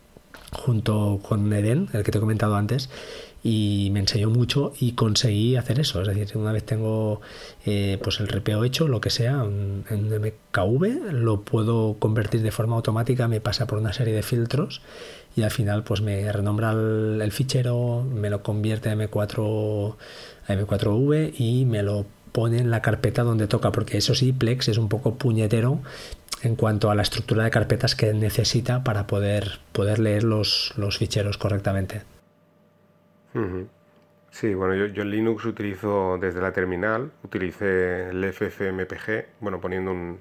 junto con Eden, el que te he comentado antes, y me enseñó mucho y conseguí hacer eso. Es decir, una vez tengo eh, pues el ripeo hecho, lo que sea, en, en M K V, lo puedo convertir de forma automática, me pasa por una serie de filtros y al final pues me renombra el, el fichero, me lo convierte a M cuatro, a M cuatro V y me lo pone en la carpeta donde toca, porque eso sí, Plex es un poco puñetero en cuanto a la estructura de carpetas que necesita para poder, poder leer los, los ficheros correctamente. Uh-huh. Sí, bueno, yo, yo en Linux utilizo desde la terminal, utilicé el F F M P G, bueno, poniendo un,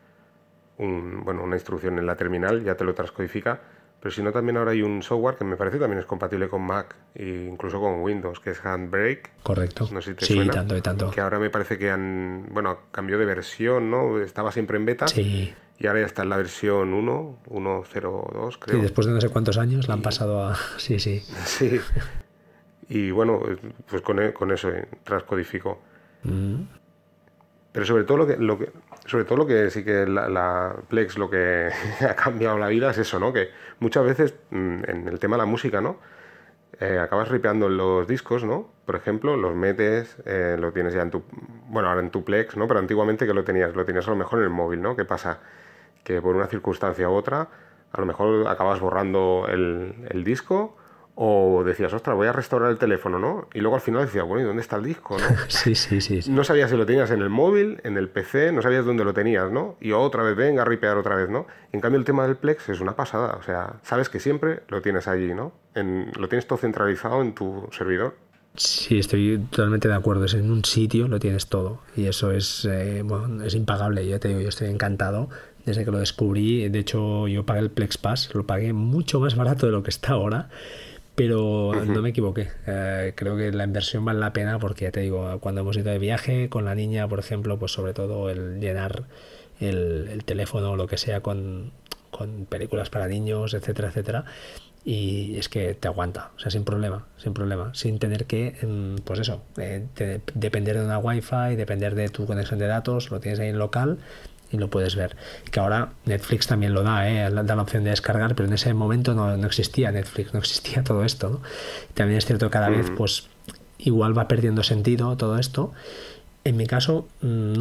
un, bueno, una instrucción en la terminal, ya te lo transcodifica, pero si no también ahora hay un software que me parece también es compatible con Mac e incluso con Windows, que es Handbrake. Correcto. No sé si te sí, suena. tanto y tanto. Que ahora me parece que han, bueno, cambió de versión, ¿no? Estaba siempre en beta. Sí. Y ahora ya está en la versión uno, uno punto cero dos, creo. Sí, después de no sé cuántos años la han pasado a... Sí, sí. Sí. Y bueno, pues con, con eso eh, transcodifico. Mm. Pero sobre todo lo que, lo que, sobre todo lo que sí que la, la Plex lo que ha cambiado la vida es eso, ¿no? Que muchas veces en el tema de la música, ¿no? Eh, acabas ripeando los discos, ¿no? Por ejemplo, los metes, eh, lo tienes ya en tu, bueno, ahora en tu Plex, ¿no? Pero antiguamente que lo tenías, lo tenías a lo mejor en el móvil, ¿no? ¿Qué pasa? Que por una circunstancia u otra, a lo mejor acabas borrando el, el disco. O decías, ostras, voy a restaurar el teléfono, ¿no? Y luego al final decías, bueno, ¿y dónde está el disco, no? sí, sí, sí, sí. No sabías si lo tenías en el móvil, en el P C, no sabías dónde lo tenías, ¿no? Y otra vez, venga a ripear otra vez, ¿no? En cambio, el tema del Plex es una pasada. O sea, sabes que siempre lo tienes allí, ¿no? En, lo tienes todo centralizado en tu servidor. Sí, estoy totalmente de acuerdo. Es en un sitio, lo tienes todo. Y eso es, eh, bueno, es impagable. Yo te digo, yo estoy encantado desde que lo descubrí. De hecho, yo pagué el Plex Pass, lo pagué mucho más barato de lo que está ahora. Pero uh-huh. no me equivoqué. Eh, creo que la inversión vale la pena porque, ya te digo, cuando hemos ido de viaje con la niña, por ejemplo, pues sobre todo el llenar el, el teléfono o lo que sea con, con películas para niños, etcétera, etcétera. Y es que te aguanta, o sea, sin problema, sin problema, sin tener que, pues eso, eh, te, depender de una wifi, depender de tu conexión de datos, lo tienes ahí en local y lo puedes ver. Que ahora Netflix también lo da, ¿eh? Da la opción de descargar, pero en ese momento no, no existía Netflix, no existía todo esto, ¿no? También es cierto que cada mm. vez, pues, igual va perdiendo sentido todo esto. En mi caso, no,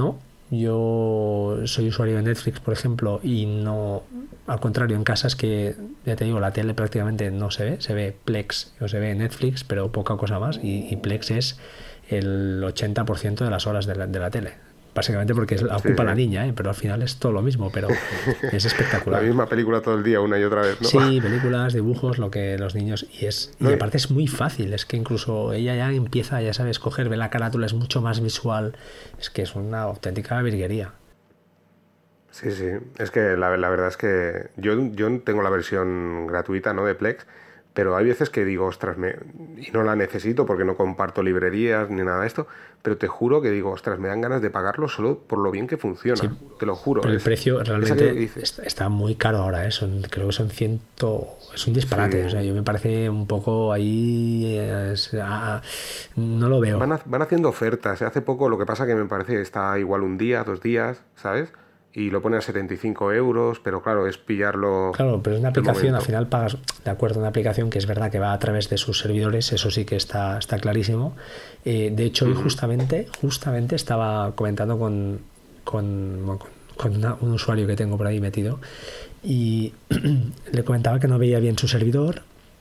Yo soy usuario de Netflix, por ejemplo, y no, al contrario, en casa es que, ya te digo, la tele prácticamente no se ve, se ve Plex o se ve Netflix, pero poca cosa más, y, y Plex es el ochenta por ciento de las horas de la, de la tele. Básicamente porque es, la Sí, ocupa sí. la niña, ¿eh? Pero al final es todo lo mismo, pero es La espectacular. misma película todo el día, una y otra vez, ¿no? Sí, películas, dibujos, lo que los niños... Y es y No, y- aparte es muy fácil, es que incluso ella ya empieza, ya sabe escoger, ve la carátula, es mucho más visual, es que es una auténtica virguería. sí, sí. Es que la, la verdad es que yo, yo tengo la versión gratuita, ¿no? De Plex, pero hay veces que digo, ostras, me... y no la necesito porque no comparto librerías ni nada de esto, pero te juro que digo, ostras, me dan ganas de pagarlo solo por lo bien que Sí, funciona. Te lo juro. pero el Es, precio es aquello que realmente dices, está, está muy caro ahora, ¿eh? Son, creo que son ciento... Es un sí, disparate, o sea, yo me parece un poco ahí... eh, es- ah, no lo veo. van, ha- van haciendo ofertas. ¿Eh? Hace poco lo que pasa que me parece que está igual un día, dos días, ¿sabes? Y lo pone a setenta y cinco euros, pero claro, es pillarlo Claro, pero es una el aplicación, al momento. final pagas, de acuerdo, una aplicación que es verdad que va a través de sus servidores, eso sí que está, está clarísimo. Eh, de hecho, hoy Ujú. justamente, justamente estaba comentando con, con, bueno, con- con una- un usuario que tengo por ahí metido y le comentaba que no veía bien su servidor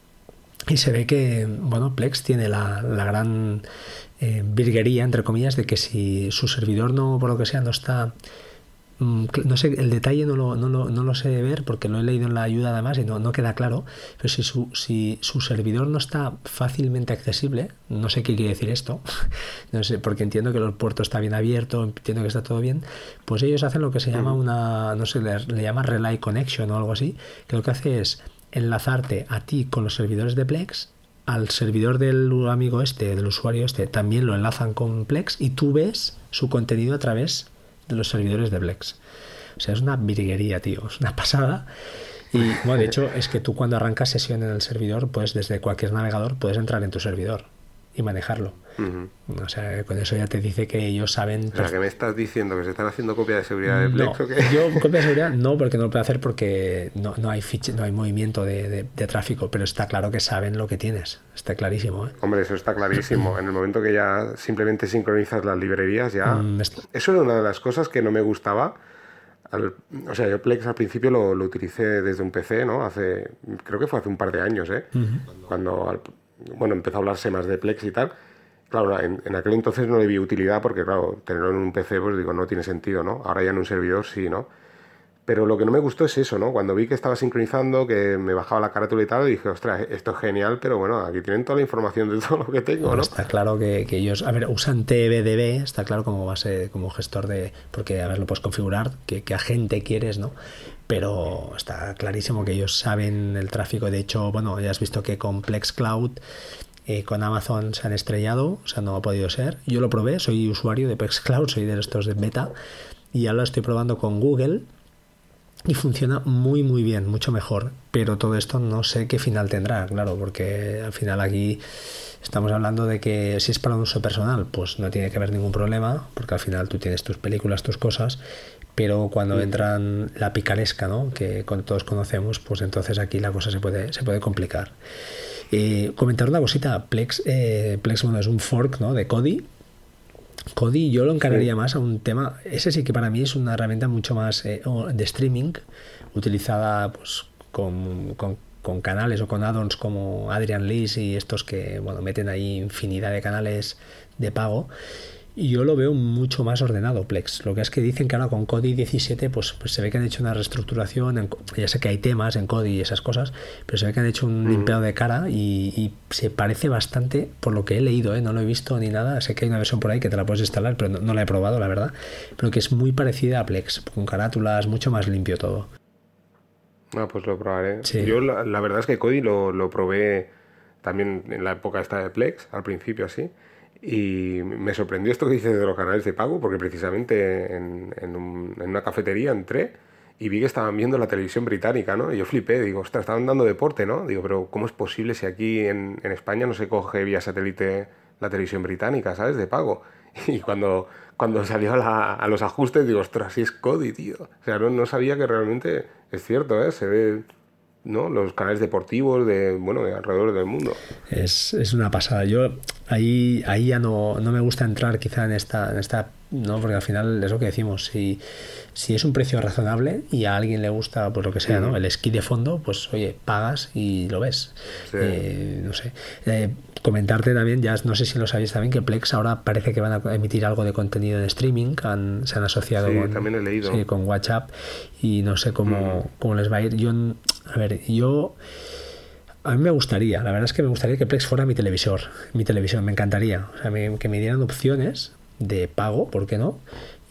y se ve que, bueno, Plex tiene la, la gran eh, virguería, entre comillas, de que si su servidor no, por lo que sea, no está Mm, no sé, el detalle no lo, no, lo, no lo sé ver porque lo he leído en la ayuda además y no, no queda claro, pero si su, si su servidor no está fácilmente accesible, no sé qué quiere decir esto, no sé, porque entiendo que el puerto está bien abierto, entiendo que está todo bien, pues ellos hacen lo que se llama Ujú. una, no sé, le, le llama Relay Connection o algo así, que lo que hace es enlazarte a ti con los servidores de Plex, al servidor del amigo este, del usuario este, también lo enlazan con Plex y tú ves su contenido a través de los servidores de Plex. O sea, es una virguería, tío, es una pasada. Y bueno, de hecho, es que tú cuando arrancas sesión en el servidor, pues desde cualquier navegador puedes entrar en tu servidor y manejarlo. Ujú. O sea, con eso ya te dice que ellos saben. O sea, perf- que me estás diciendo que se están haciendo copia de seguridad de Plex No, o qué. yo copia de seguridad no, porque no lo puedo hacer porque no, no hay fiche, no hay movimiento de, de, de tráfico, pero está claro que saben lo que tienes. Está clarísimo, ¿eh? Hombre, eso está clarísimo. En el momento que ya simplemente sincronizas las librerías, ya... Mm, est- Eso era una de las cosas que no me gustaba. Al- O sea, yo Plex al principio lo, lo utilicé desde un P C, ¿no? Hace... Creo que fue hace un par de años, ¿eh? Cuando, al- bueno, empezó a hablarse más de Plex y tal. Claro, en, en aquel entonces no le vi utilidad porque, claro, tenerlo en un P C, pues digo, no tiene sentido, ¿no? Ahora ya en un servidor sí, ¿no? Pero lo que no me gustó es eso, ¿no? Cuando vi que estaba sincronizando, que me bajaba la carátula y tal, dije, ostras, esto es genial, pero bueno, aquí tienen toda la información de todo lo que tengo, Hombre, ¿no? está claro que, que ellos, a ver, usan T B D B, está claro como base, como gestor de, porque a ver, lo puedes configurar, que, que agente quieres, ¿no? Pero está clarísimo que ellos saben el tráfico. De hecho, bueno, ya has visto que con Plex Cloud, eh, con Amazon se han estrellado, o sea, no ha podido ser. Yo lo probé, soy usuario de Plex Cloud, soy de estos de beta, y ahora lo estoy probando con Google y funciona muy muy bien, mucho mejor, pero todo esto no sé qué final tendrá, claro, porque al final aquí estamos hablando de que si es para un uso personal, pues no tiene que haber ningún problema, porque al final tú tienes tus películas, tus cosas, pero cuando Ujú. entran la picaresca, ¿no? Que con- todos conocemos, pues entonces aquí la cosa se puede, se puede complicar. Eh, comentar una cosita, Plex, eh, Plex bueno, es un fork, ¿no? De Kodi. Kodi yo lo Sí. encargaría más a un tema, ese sí que para mí es una herramienta mucho más eh, de streaming, utilizada pues con, con, con canales o con add-ons como Adrian Lees y estos que bueno, meten ahí infinidad de canales de pago. Y yo lo veo mucho más ordenado, Plex. Lo que es que dicen que ahora con Kodi diecisiete pues, pues se ve que han hecho una reestructuración. En, ya sé que hay temas en Kodi y esas cosas, pero se ve que han hecho un Ujú. limpiado de cara y, y se parece bastante, por lo que he leído, ¿eh? No lo he visto ni nada. Sé que hay una versión por ahí que te la puedes instalar, pero no, no la he probado, la verdad. Pero que es muy parecida a Plex, con carátulas, mucho más limpio todo. Ah, pues lo probaré. Sí. Yo la, la verdad es que Kodi lo, lo probé también en la época esta de Plex, al principio así, y me sorprendió esto que dices de los canales de pago, porque precisamente en, en un- en una cafetería entré y vi que estaban viendo la televisión británica, ¿no? Y yo flipé, digo, ostras, estaban dando deporte, ¿no? Digo, pero ¿cómo es posible si aquí en, en España no se coge vía satélite la televisión británica, ¿sabes? De pago. Y cuando, cuando salió a, la- a los ajustes, digo, ostras, sí es Kodi, tío. O sea, no, no sabía que realmente es cierto, ¿eh? Se ve, ¿no? Los canales deportivos de, bueno, de alrededor del mundo. Es, es una pasada. Yo ahí, ahí ya no, no me gusta entrar quizá en esta, en esta, no, porque al final es lo que decimos, si, si es un precio razonable y a alguien le gusta, pues lo que sea, ¿no? El esquí de fondo, pues oye, pagas y lo ves. Sí. Eh, no sé. Eh, comentarte también, ya no sé si lo sabéis también, que Plex ahora parece que van a emitir algo de contenido en streaming, han, se han asociado sí, con, también he leído. Sí, con WhatsApp y no sé cómo, mm. cómo les va a ir. Yo, a ver, yo... A mí me gustaría, la verdad es que me gustaría que Plex fuera mi televisor, mi televisión, me encantaría. O sea, me, que me dieran opciones de pago, ¿por qué no?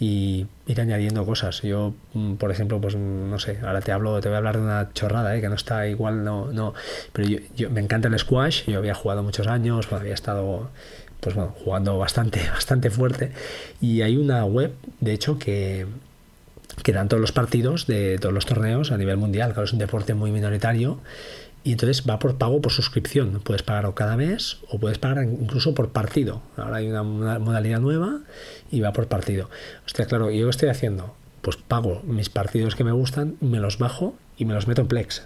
Y ir añadiendo cosas. Yo, por ejemplo, pues no sé, ahora te hablo, te voy a hablar de una chorrada, ¿eh? Que no está igual, no, no. Pero yo, yo me encanta el squash, yo había jugado muchos años, bueno, había estado, pues bueno, jugando bastante, bastante fuerte. Y hay una web, de hecho, que que dan todos los partidos de todos los torneos a nivel mundial. Claro, es un deporte muy minoritario. Y entonces va por pago por suscripción. Puedes pagar cada mes o puedes pagar incluso por partido. Ahora hay una, una modalidad nueva y va por partido. Hostia, claro, ¿yo qué estoy haciendo? Pues pago mis partidos que me gustan, me los bajo y me los meto en Plex.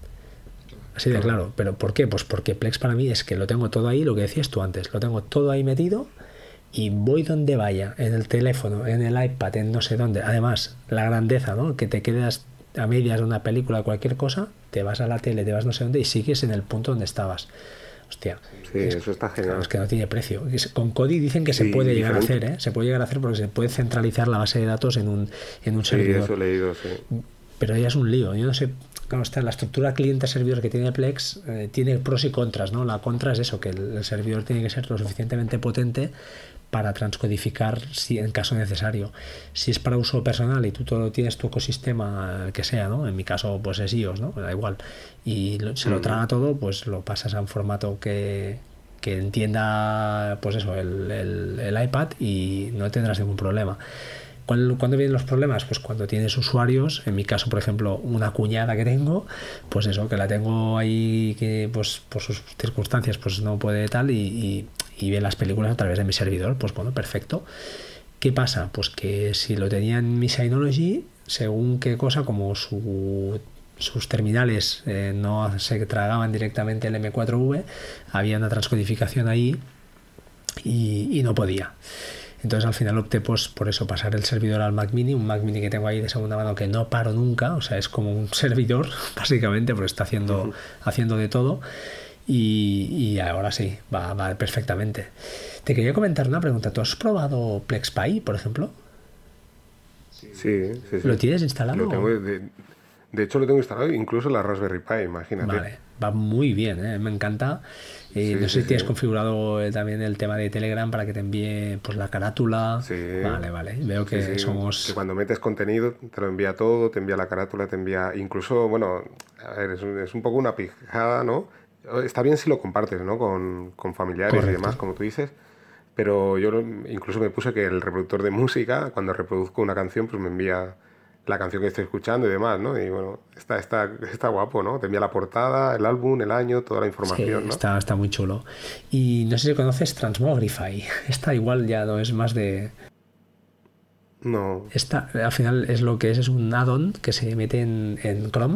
Así de claro. ¿Pero por qué? Pues porque Plex para mí es que lo tengo todo ahí, lo que decías tú antes. Lo tengo todo ahí metido y voy donde vaya, en el teléfono, en el iPad, en no sé dónde. Además, la grandeza, ¿no? Que te quedas a medias de una película o cualquier cosa, te vas a la tele, te vas no sé dónde y sigues en el punto donde estabas. Hostia. Sí, es, eso está genial. Claro, es que no tiene precio. Con Kodi dicen que sí, se puede llegar diferente. a hacer, ¿eh? Se puede llegar a hacer porque se puede centralizar la base de datos en un, en un sí, servidor. Eso he leído, sí. Pero ya es un lío. Yo no sé, claro, está la estructura cliente-servidor que tiene Plex, eh, tiene pros y contras, ¿no? La contra es eso, que el, el servidor tiene que ser lo suficientemente potente para transcodificar si en caso necesario. Si es para uso personal y tú todo tienes tu ecosistema que sea, ¿no? En mi caso pues es iOS, ¿no? Da igual. Y lo, se lo traga todo, pues lo pasas a un formato que, que entienda pues eso, el, el, el iPad y no tendrás ningún problema. ¿Cuándo vienen los problemas? Pues cuando tienes usuarios, en mi caso, por ejemplo, una cuñada que tengo, pues eso, que la tengo ahí que pues por sus circunstancias pues no puede tal y, y, y ve las películas a través de mi servidor, pues bueno, perfecto. ¿Qué pasa? Pues que si lo tenía en mi Synology, según qué cosa, como su, sus terminales eh, no se tragaban directamente el eme cuatro ve, había una transcodificación ahí y, y no podía. Entonces al final opté pues, por eso, pasar el servidor al Mac Mini, un Mac Mini que tengo ahí de segunda mano que no paro nunca, o sea, es como un servidor básicamente porque está haciendo, uh-huh. haciendo de todo y, y ahora sí, va, va perfectamente. Te quería comentar una pregunta, ¿tú has probado PlexPy, por ejemplo? Sí, sí, sí. ¿Lo tienes instalado? Lo tengo de, de hecho lo tengo instalado incluso en la Raspberry Pi, imagínate. Vale, va muy bien, ¿eh? Me encanta. Eh, sí, no sé sí, si tienes sí. configurado también el tema de Telegram para que te envíe pues la carátula. Sí. Vale, vale. Veo que sí, sí. somos... Que cuando metes contenido te lo envía todo, te envía la carátula, te envía... Incluso, bueno, a ver, es un, es un poco una pijada, ¿no? Está bien si lo compartes, ¿no? Con, con familiares Correcto. y demás, como tú dices. Pero yo incluso me puse que el reproductor de música, cuando reproduzco una canción, pues me envía la canción que estoy escuchando y demás, ¿no? Y bueno, está, está, está guapo, ¿no? Te envía la portada, el álbum, el año, toda la información, sí, ¿no? Está, está muy chulo. Y no sé si conoces Transmogrify. Esta igual ya no es más de... No. Esta al final es lo que es, es un add-on que se mete en, en Chrome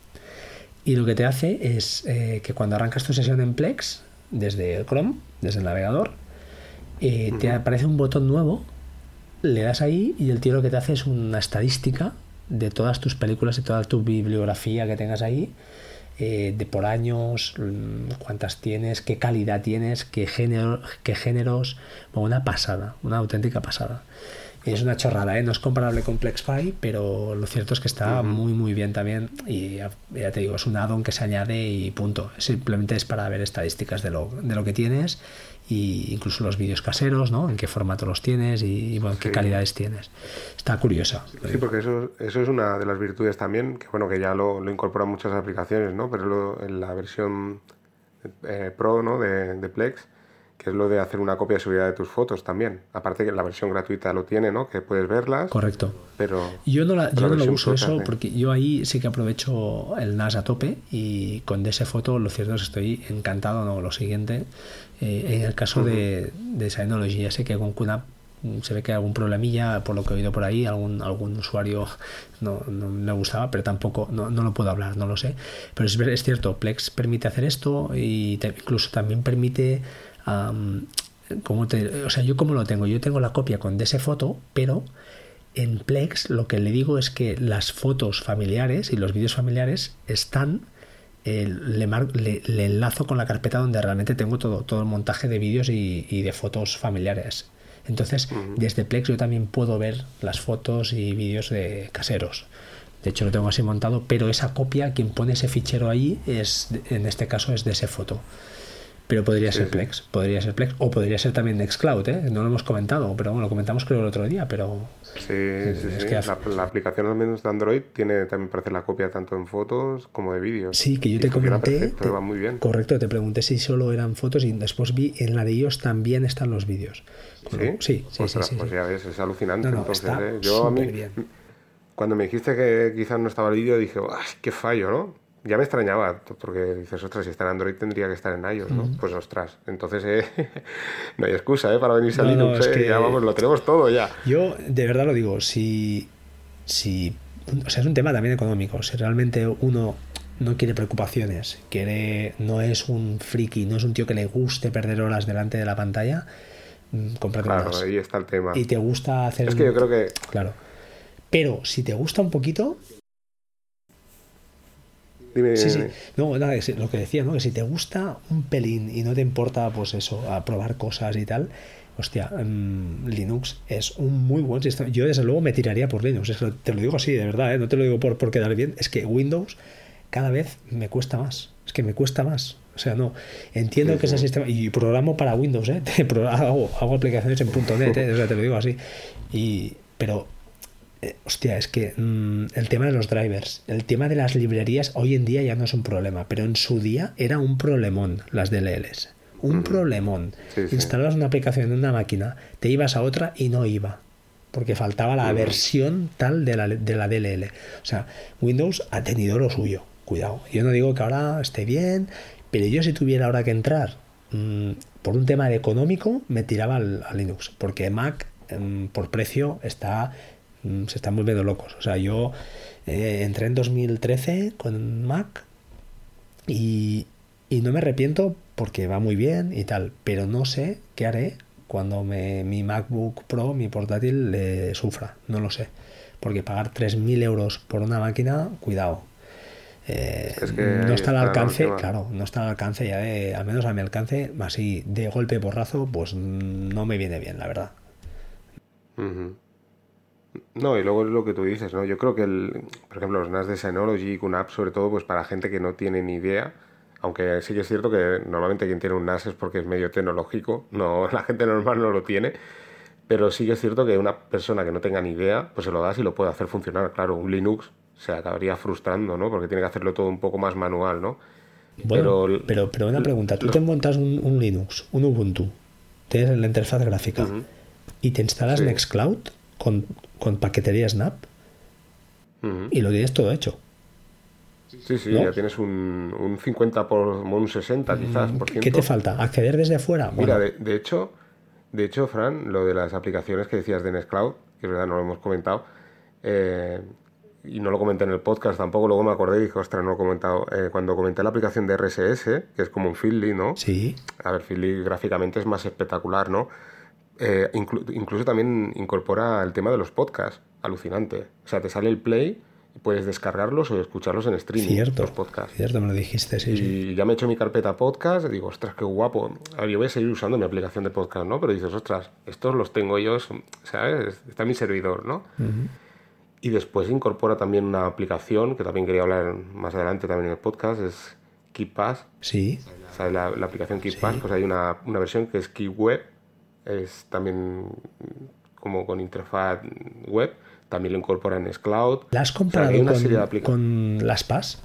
y lo que te hace es eh, que cuando arrancas tu sesión en Plex, desde el Chrome, desde el navegador, eh, uh-huh. te aparece un botón nuevo, le das ahí y el tío lo que te hace es una estadística de todas tus películas y toda tu bibliografía que tengas ahí, eh, de por años, cuántas tienes, qué calidad tienes, qué género, qué géneros, bueno, una pasada, una auténtica pasada. Es una chorrada, ¿eh? No es comparable con PlexPy, pero lo cierto es que está uh-huh. muy muy bien también y ya, ya te digo, es un add-on que se añade y punto. Simplemente es para ver estadísticas de lo, de lo que tienes y incluso los vídeos caseros, ¿no? En qué formato los tienes y, y bueno, qué sí. calidades tienes. Está curiosa. Sí, porque eso, eso es una de las virtudes también, que bueno, que ya lo, lo incorporan muchas aplicaciones, ¿no? Pero lo, en la versión eh, Pro, ¿no? de, de Plex, que es lo de hacer una copia de seguridad de tus fotos también. Aparte que la versión gratuita lo tiene, ¿no? Que puedes verlas. Correcto. Pero yo no, la, yo no lo uso eso hace. Porque yo ahí sí que aprovecho el N A S a tope y con D S Photo lo cierto es que estoy encantado, ¿no? Lo siguiente, eh, en el caso uh-huh. de, de Synology, ya sé que con QNAP se ve que hay algún problemilla, por lo que he oído por ahí, algún, algún usuario no, no me gustaba, pero tampoco, no, no lo puedo hablar, no lo sé. Pero es, es cierto, Plex permite hacer esto y te, incluso también permite Um, ¿cómo te, o sea, yo cómo lo tengo, yo tengo la copia con D S Photo, pero en Plex lo que le digo es que las fotos familiares y los vídeos familiares están, eh, le, mar, le, le enlazo con la carpeta donde realmente tengo todo, todo el montaje de vídeos y, y de fotos familiares. Entonces, uh-huh. desde Plex yo también puedo ver las fotos y vídeos de caseros. De hecho, lo tengo así montado, pero esa copia, quien pone ese fichero ahí, es, en este caso es D S Photo. Pero podría sí, ser sí. Plex, podría ser Plex, o podría ser también Nextcloud, ¿eh? No lo hemos comentado, pero bueno, lo comentamos creo el otro día, pero... Sí, sí, es sí. Que la, la aplicación al menos de Android tiene también parece la copia tanto en fotos como de vídeos. Sí, que yo te comenté, perfecto, te, va muy bien. Correcto, te pregunté si solo eran fotos y después vi en la de iOS también están los vídeos. ¿Sí? Sí, sí, sí, Ostras, sí, sí. Pues ya ves, es alucinante. No, no, entonces, está ¿eh? Yo a mí, bien. Cuando me dijiste que quizás no estaba el vídeo, dije, ¡ay, qué fallo!, ¿no? Ya me extrañaba, porque dices, ostras, si está en Android tendría que estar en iOS, ¿no? Mm. Pues ostras, entonces eh, no hay excusa, ¿eh? Para venirse a no, Linux, no, es eh, que ya vamos, lo tenemos todo ya. Yo, de verdad lo digo, si, si... O sea, es un tema también económico. Si realmente uno no quiere preocupaciones, quiere, no es un friki, no es un tío que le guste perder horas delante de la pantalla, cómprate Claro, más. ahí está el tema. Y te gusta hacer... Es que yo creo que... Claro. Pero si te gusta un poquito... Dime, sí, dime. sí. No, nada, lo que decía, ¿no? Que si te gusta un pelín y no te importa, pues eso, a probar cosas y tal, hostia, um, Linux es un muy buen sistema. Yo, desde luego, me tiraría por Linux. Es que te lo digo así, de verdad, ¿eh? No te lo digo por, por quedar bien. Es que Windows cada vez me cuesta más. Es que me cuesta más. O sea, no. Entiendo sí, que sí. ese sistema... Y programo para Windows, ¿eh? hago, hago aplicaciones en .net, ¿eh? O sea, te lo digo así. Y... Pero... Hostia, es que mmm, el tema de los drivers, el tema de las librerías hoy en día ya no es un problema, pero en su día era un problemón las D L Ls. Un mm. problemón. Sí, sí. Instalabas una aplicación en una máquina, te ibas a otra y no iba, porque faltaba la mm. versión tal de la, de la D L L. O sea, Windows ha tenido lo suyo. Cuidado. Yo no digo que ahora esté bien, pero yo si tuviera ahora que entrar mmm, por un tema económico, me tiraba al, a Linux, porque Mac mmm, por precio está... se están volviendo locos. O sea, yo eh, entré en dos mil trece con Mac y, y no me arrepiento porque va muy bien y tal, pero no sé qué haré cuando me, mi MacBook Pro, mi portátil, le sufra. No lo sé. Porque pagar tres mil euros por una máquina, cuidado. Eh, es que no está al alcance, claro, no está al alcance ya de, al menos a mi alcance, así de golpe porrazo, pues no me viene bien, la verdad. Uh-huh. No, y luego es lo que tú dices, ¿no? Yo creo que, el, por ejemplo, los N A S de Synology y Q NAP, sobre todo, pues para gente que no tiene ni idea, aunque sí que es cierto que normalmente quien tiene un N A S es porque es medio tecnológico, no, la gente normal no lo tiene, pero sí que es cierto que una persona que no tenga ni idea, pues se lo das y lo puede hacer funcionar. Claro, un Linux se acabaría frustrando, ¿no? Porque tiene que hacerlo todo un poco más manual, ¿no? Bueno, pero, pero, pero una pregunta, tú los... te montas un, un Linux, un Ubuntu, tienes la interfaz gráfica uh-huh. y te instalas sí. Nextcloud con, con paquetería Snap uh-huh. y lo tienes todo hecho. Sí, sí, ¿no? Ya tienes un, un cincuenta por un sesenta quizás por ciento. ¿Qué te falta? ¿Acceder desde afuera? Mira, bueno. de, de hecho, de hecho, Fran, lo de las aplicaciones que decías de Nextcloud, que es verdad, no lo hemos comentado, eh, y no lo comenté en el podcast tampoco, luego me acordé y dije, ostras, no lo he comentado. Eh, cuando comenté la aplicación de R S S, que es como un Feedly, ¿no? Sí. A ver, Feedly gráficamente es más espectacular, ¿no? Eh, inclu- incluso también incorpora el tema de los podcasts, alucinante. O sea, te sale el play y puedes descargarlos o escucharlos en streaming. Cierto, los podcasts. Cierto, me lo dijiste, sí. Y sí. ya me he hecho mi carpeta podcast, digo, ostras, qué guapo. A ver, yo voy a seguir usando mi aplicación de podcast, ¿no? Pero dices, ostras, estos los tengo yo, ¿sabes? Está en mi servidor, ¿no? Uh-huh. Y después incorpora también una aplicación, que también quería hablar más adelante también en el podcast, es KeepPass. Sí. O sea, la, la aplicación KeepPass, sí. Pues hay una, una versión que es KeepWeb, es también como con interfaz web, también lo incorpora en Nextcloud. ¿La has comparado o sea, con, con LastPass?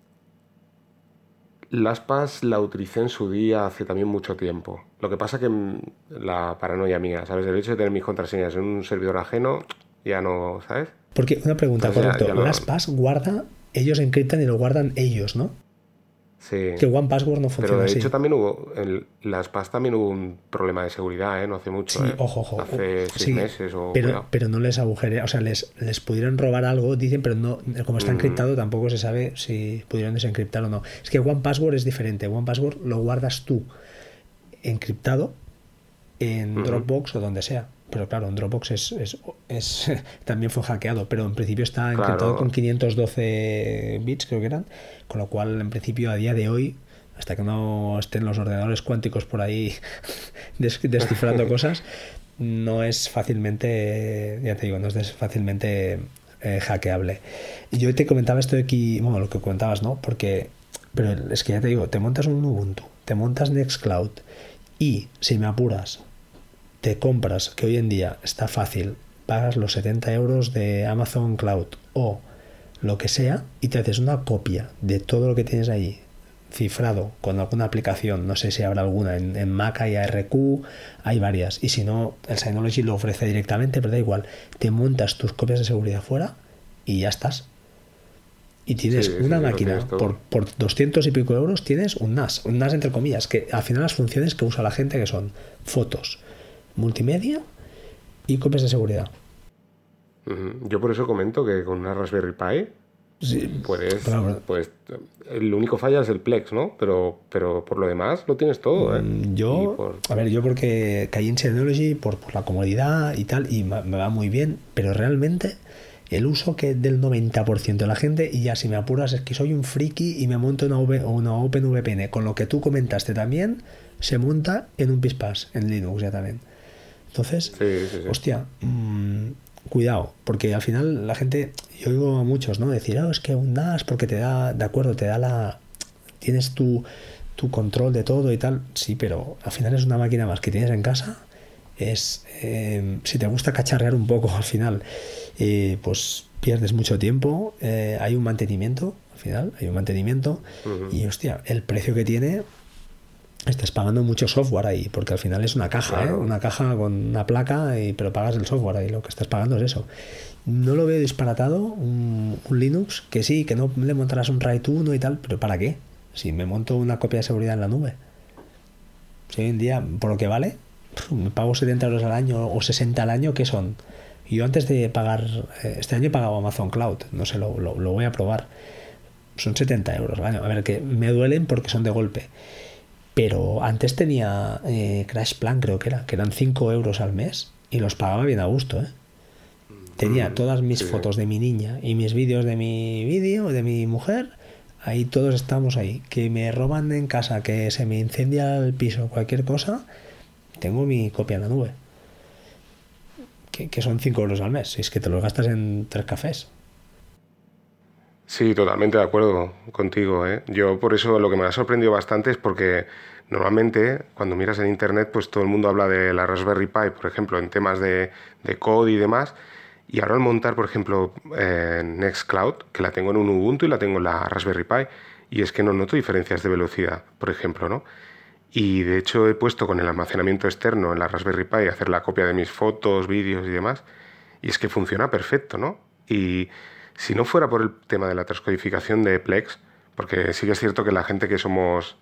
LastPass la utilicé en su día hace también mucho tiempo. Lo que pasa que la paranoia mía, ¿sabes? El hecho de tener mis contraseñas en un servidor ajeno, ya no, ¿sabes? Porque, una pregunta, pues correcto, ya, ya no... LastPass guarda, ellos encriptan y lo guardan ellos, ¿no? Sí. Que OnePassword no funciona así. Pero de así. hecho también hubo, en LastPass también hubo un problema de seguridad, ¿eh? No hace mucho, sí, ¿eh? ojo, ojo. Hace seis sí, meses o... Pero, pero no les agujerea, o sea, les, les pudieron robar algo, dicen, pero no, como está encriptado mm. tampoco se sabe si pudieron desencriptar o no. Es que OnePassword es diferente, OnePassword lo guardas tú encriptado en Ujú. Dropbox o donde sea. Pero claro, en Dropbox es, es, es también fue hackeado, pero en principio está encriptado con Claro, quinientos doce bits, creo que eran, con lo cual en principio a día de hoy, hasta que no estén los ordenadores cuánticos por ahí des- descifrando cosas, no es fácilmente, ya te digo, no es des- fácilmente eh, hackeable. Y yo te comentaba esto de aquí, bueno, lo que comentabas, ¿no? Porque, pero es que ya te digo, te montas un Ubuntu, te montas Nextcloud y, si me apuras, te compras, que hoy en día está fácil, pagas los setenta euros de Amazon Cloud o lo que sea y te haces una copia de todo lo que tienes ahí cifrado con alguna aplicación, no sé si habrá alguna, en, en Mac hay A R Q, hay varias, y si no, el Synology lo ofrece directamente, pero da igual, te montas tus copias de seguridad fuera y ya estás. Y sí, tienes sí, una sí, lo tienes máquina, por, todo. por doscientos y pico euros tienes un NAS, un NAS entre comillas, que al final las funciones que usa la gente que son fotos, multimedia y copias de seguridad. Ujú. Yo por eso comento que con una Raspberry Pi Sí, puedes, pero, pues, el único falla es el Plex, ¿no? Pero, pero por lo demás lo tienes todo, ¿eh? mm, Y yo, por... a ver, yo porque caí en Synology por, por la comodidad y tal, y me, me va muy bien, pero realmente el uso que del noventa por ciento de la gente, y ya si me apuras es que soy un friki y me monto una, V- una OpenVPN, con lo que tú comentaste también, se monta en un Pispas, en Linux ya también. Entonces, Sí, sí, sí. hostia, mmm, cuidado, porque al final la gente, yo oigo a muchos, ¿no? Decir, oh, es que un NAS porque te da, de acuerdo, te da la, tienes tu, tu control de todo y tal, sí, pero al final es una máquina más que tienes en casa. Es, eh, si te gusta cacharrear un poco al final, eh, pues pierdes mucho tiempo, eh, hay un mantenimiento, al final hay un mantenimiento Ujú. y hostia, el precio que tiene, estás pagando mucho software ahí, porque al final es una caja, ¿eh? Claro. Una caja con una placa, y, pero pagas el software ahí, lo que estás pagando es eso. No lo veo disparatado, un, un Linux, que sí, que no le montarás un RAID uno y tal, pero ¿para qué? Si me monto una copia de seguridad en la nube. Si hoy en día, por lo que vale, me pago setenta euros al año o sesenta al año, ¿qué son? Yo antes de pagar, eh, este año he pagado Amazon Cloud, no sé, lo, lo, lo voy a probar. Son setenta euros al año. A ver, que me duelen porque son de golpe. Pero antes tenía eh, Crash Plan, creo que era, que eran cinco euros al mes y los pagaba bien a gusto, ¿eh? Tenía Ujú. todas mis Sí, sí. fotos de mi niña y mis vídeos de mi vídeo, de mi mujer, ahí todos estamos ahí. Que me roban en casa, que se me incendia el piso, cualquier cosa, tengo mi copia en la nube, que, que son cinco euros al mes, si es que te los gastas en tres cafés. Sí, totalmente de acuerdo contigo, ¿eh? Yo por eso lo que me ha sorprendido bastante es porque normalmente cuando miras en internet pues todo el mundo habla de la Raspberry Pi, por ejemplo, en temas de, de code y demás. Y ahora al montar, por ejemplo, eh, Nextcloud, que la tengo en un Ubuntu y la tengo en la Raspberry Pi, y es que no noto diferencias de velocidad, por ejemplo, ¿no? Y de hecho he puesto con el almacenamiento externo en la Raspberry Pi hacer la copia de mis fotos, vídeos y demás. Y es que funciona perfecto, ¿no? Y si no fuera por el tema de la transcodificación de Plex, porque sí que es cierto que la gente que somos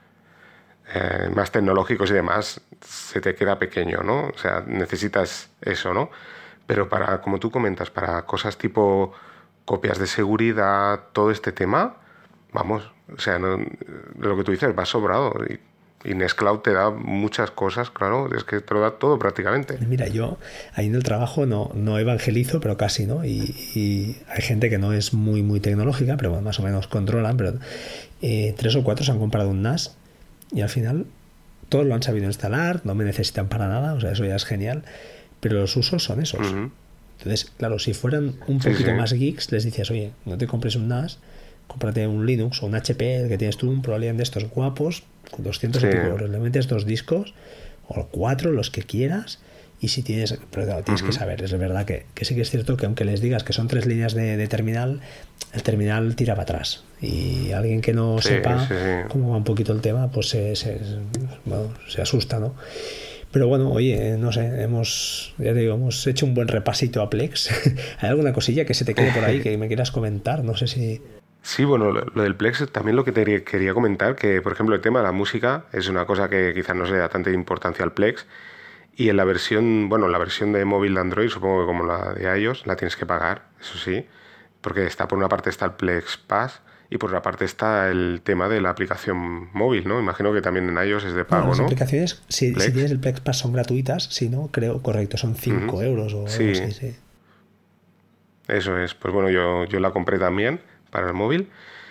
eh, más tecnológicos y demás, se te queda pequeño, ¿no? O sea, necesitas eso, ¿no? Pero para, como tú comentas, para cosas tipo copias de seguridad, todo este tema, vamos, o sea, no, lo que tú dices va sobrado. Y, y Nextcloud te da muchas cosas, claro, es que te lo da todo prácticamente. Mira, yo ahí en el trabajo no, no evangelizo, pero casi, ¿no? Y, y hay gente que no es muy, muy tecnológica, pero bueno, más o menos controlan, pero eh, tres o cuatro se han comprado un NAS y al final todos lo han sabido instalar, no me necesitan para nada, o sea, eso ya es genial, pero los usos son esos. Ujú. Entonces, claro, si fueran un Sí, sí. poquito más geeks, les dices, oye, no te compres un NAS, cómprate un Linux o un H P, el que tienes tú, un ProLiant de estos guapos, con doscientos y Sí. pico euros, le metes dos discos, o cuatro, los que quieras, y si tienes, pero claro, tienes que Ujú. saber, es verdad que, que sí que es cierto que aunque les digas que son tres líneas de, de terminal, el terminal tira para atrás. Y alguien que no Sí, sepa sí, sí. cómo va un poquito el tema, pues se, se, bueno, se asusta, ¿no? Pero bueno, oye, no sé, hemos, ya te digo, hemos hecho un buen repasito a Plex. ¿Hay alguna cosilla que se te quede por ahí que me quieras comentar? No sé si... Sí, bueno, lo, lo del Plex también lo que te quería- quería comentar, que por ejemplo el tema de la música es una cosa que quizás no se da tanta importancia al Plex. Y en la versión, bueno, la versión de móvil de Android, supongo que como la de iOS, la tienes que pagar, eso sí, porque está por una parte está el Plex Pass Y por otra parte está el tema de la aplicación móvil, ¿no? Imagino que también en iOS es de pago, bueno, las ¿no? aplicaciones, si, si tienes el Plex Pass, son gratuitas. Si no, creo, correcto, son cinco uh-huh. euros o sí. algo así, sí. Eso es. Pues bueno, yo, yo la compré también para el móvil.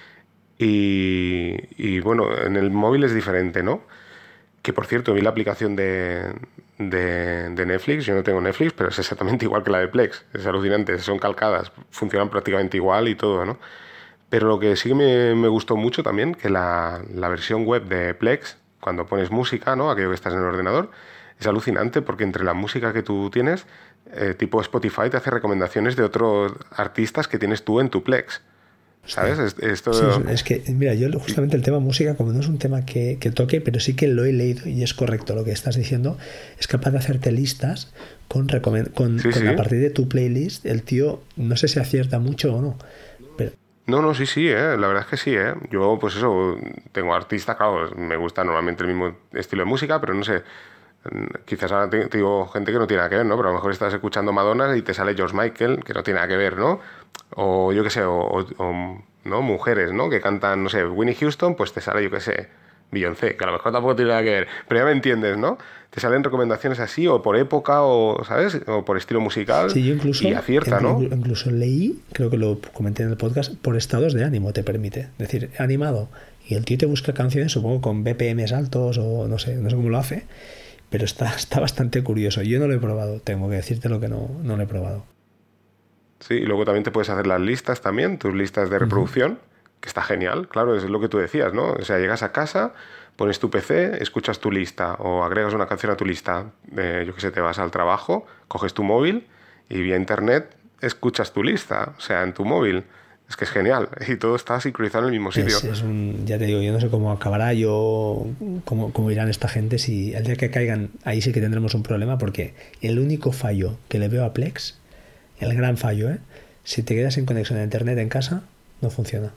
Y, y bueno, en el móvil es diferente, ¿no? Que por cierto, vi la aplicación de, de, de Netflix. Yo no tengo Netflix, pero es exactamente igual que la de Plex. Es alucinante, son calcadas, funcionan prácticamente igual y todo, ¿no? Pero lo que sí que me, me gustó mucho también, que la, la versión web de Plex, cuando pones música, ¿no? Aquello que estás en el ordenador, es alucinante porque entre la música que tú tienes, eh, tipo Spotify te hace recomendaciones de otros artistas que tienes tú en tu Plex. ¿Sabes? Sí. Esto... Sí, es que, mira, yo justamente el tema música, como no es un tema que, que toque, pero sí que lo he leído y es correcto lo que estás diciendo, es capaz de hacerte listas con, recomend- con, sí, con sí. a partir de tu playlist. El tío, no sé si acierta mucho o no, pero... No, no, sí, sí, ¿eh? La verdad es que sí, ¿eh? Yo, pues eso, tengo artistas, claro, me gusta normalmente el mismo estilo de música, pero no sé, quizás ahora te, te digo gente que no tiene nada que ver, ¿no? Pero a lo mejor estás escuchando Madonna y te sale George Michael, que no tiene nada que ver, ¿no? O yo qué sé, o, o, o ¿no? Mujeres, ¿no? Que cantan, no sé, Whitney Houston, pues te sale, yo qué sé, Beyoncé, que a lo mejor tampoco tiene nada que ver, pero ya me entiendes, ¿no? Te salen recomendaciones así, o por época, o, ¿sabes? O por estilo musical, sí, yo incluso, y acierta, ¿no? Incluso leí, creo que lo comenté en el podcast, por estados de ánimo te permite. Es decir, animado, y el tío te busca canciones, supongo, con B P Ms altos, o no sé, no sé cómo lo hace, pero está, está bastante curioso. Yo no lo he probado, tengo que decirte lo que no, no lo he probado. Sí, y luego también te puedes hacer las listas también, tus listas de reproducción, uh-huh. que está genial, claro, es lo que tú decías, ¿no? O sea, llegas a casa, pones tu P C, escuchas tu lista o agregas una canción a tu lista, eh, yo qué sé, te vas al trabajo, coges tu móvil y vía internet escuchas tu lista, o sea, en tu móvil. Es que es genial y todo está sincronizado en el mismo sitio. Es, es un, ya te digo, yo no sé cómo acabará, yo cómo, cómo irán esta gente. Si el día que caigan, ahí sí que tendremos un problema, porque el único fallo que le veo a Plex, el gran fallo, ¿eh? Si te quedas sin conexión a internet en casa, no funciona.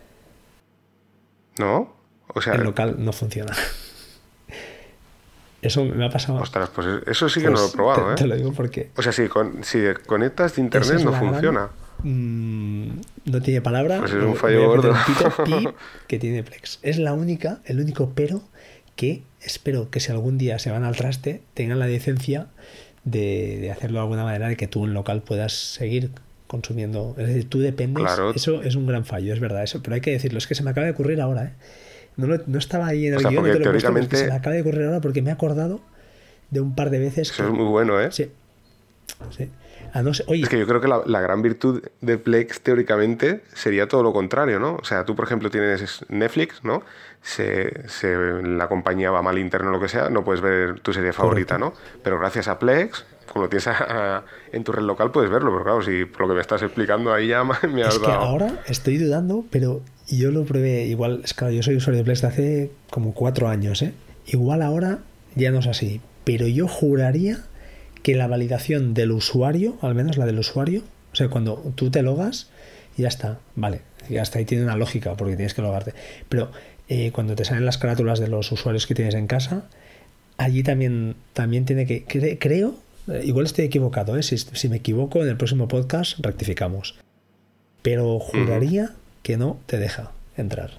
¿No? O sea... El local no funciona. Eso me ha pasado... Ostras, pues eso sí que pues no lo he probado, te, ¿eh? te lo digo porque... O sea, si, con, si conectas de internet no funciona. Gran, mmm, no tiene palabra. Pues es un fallo gordo. Pito, que tiene Plex. Es la única, el único pero que espero que si algún día se van al traste tengan la decencia de, de hacerlo de alguna manera, de que tú en local puedas seguir consumiendo. Es decir, tú dependes. Claro. Eso es un gran fallo, es verdad, eso, pero hay que decirlo. Es que se me acaba de ocurrir ahora, ¿eh? No, lo, no estaba ahí en el o sea, guión, no te lo teóricamente... he puesto, se me acaba de ocurrir ahora porque me he acordado de un par de veces. Eso que... es muy bueno, ¿eh? Sí. Sí. Ah, no sé. Oye. Es que yo creo que la, la gran virtud de Plex teóricamente sería todo lo contrario, ¿no? O sea, tú, por ejemplo, tienes Netflix, ¿no? Se, se, la compañía va mal interno o lo que sea, no puedes ver tu serie favorita, correcto, ¿no? Pero gracias a Plex, como lo tienes a, a, en tu red local, puedes verlo. Pero claro, si por lo que me estás explicando ahí ya me has es dado... que ahora estoy dudando, pero yo lo probé igual. Es claro, yo soy usuario de Plex de hace como cuatro años, ¿eh? Igual ahora ya no es así, pero yo juraría que la validación del usuario, al menos la del usuario, o sea, cuando tú te logas, ya está, vale, ya está, ahí tiene una lógica porque tienes que logarte, pero eh, cuando te salen las carátulas de los usuarios que tienes en casa, allí también, también tiene que, cre, creo, eh, igual estoy equivocado, ¿eh? si, si me equivoco en el próximo podcast rectificamos, pero juraría uh-huh. que no te deja entrar.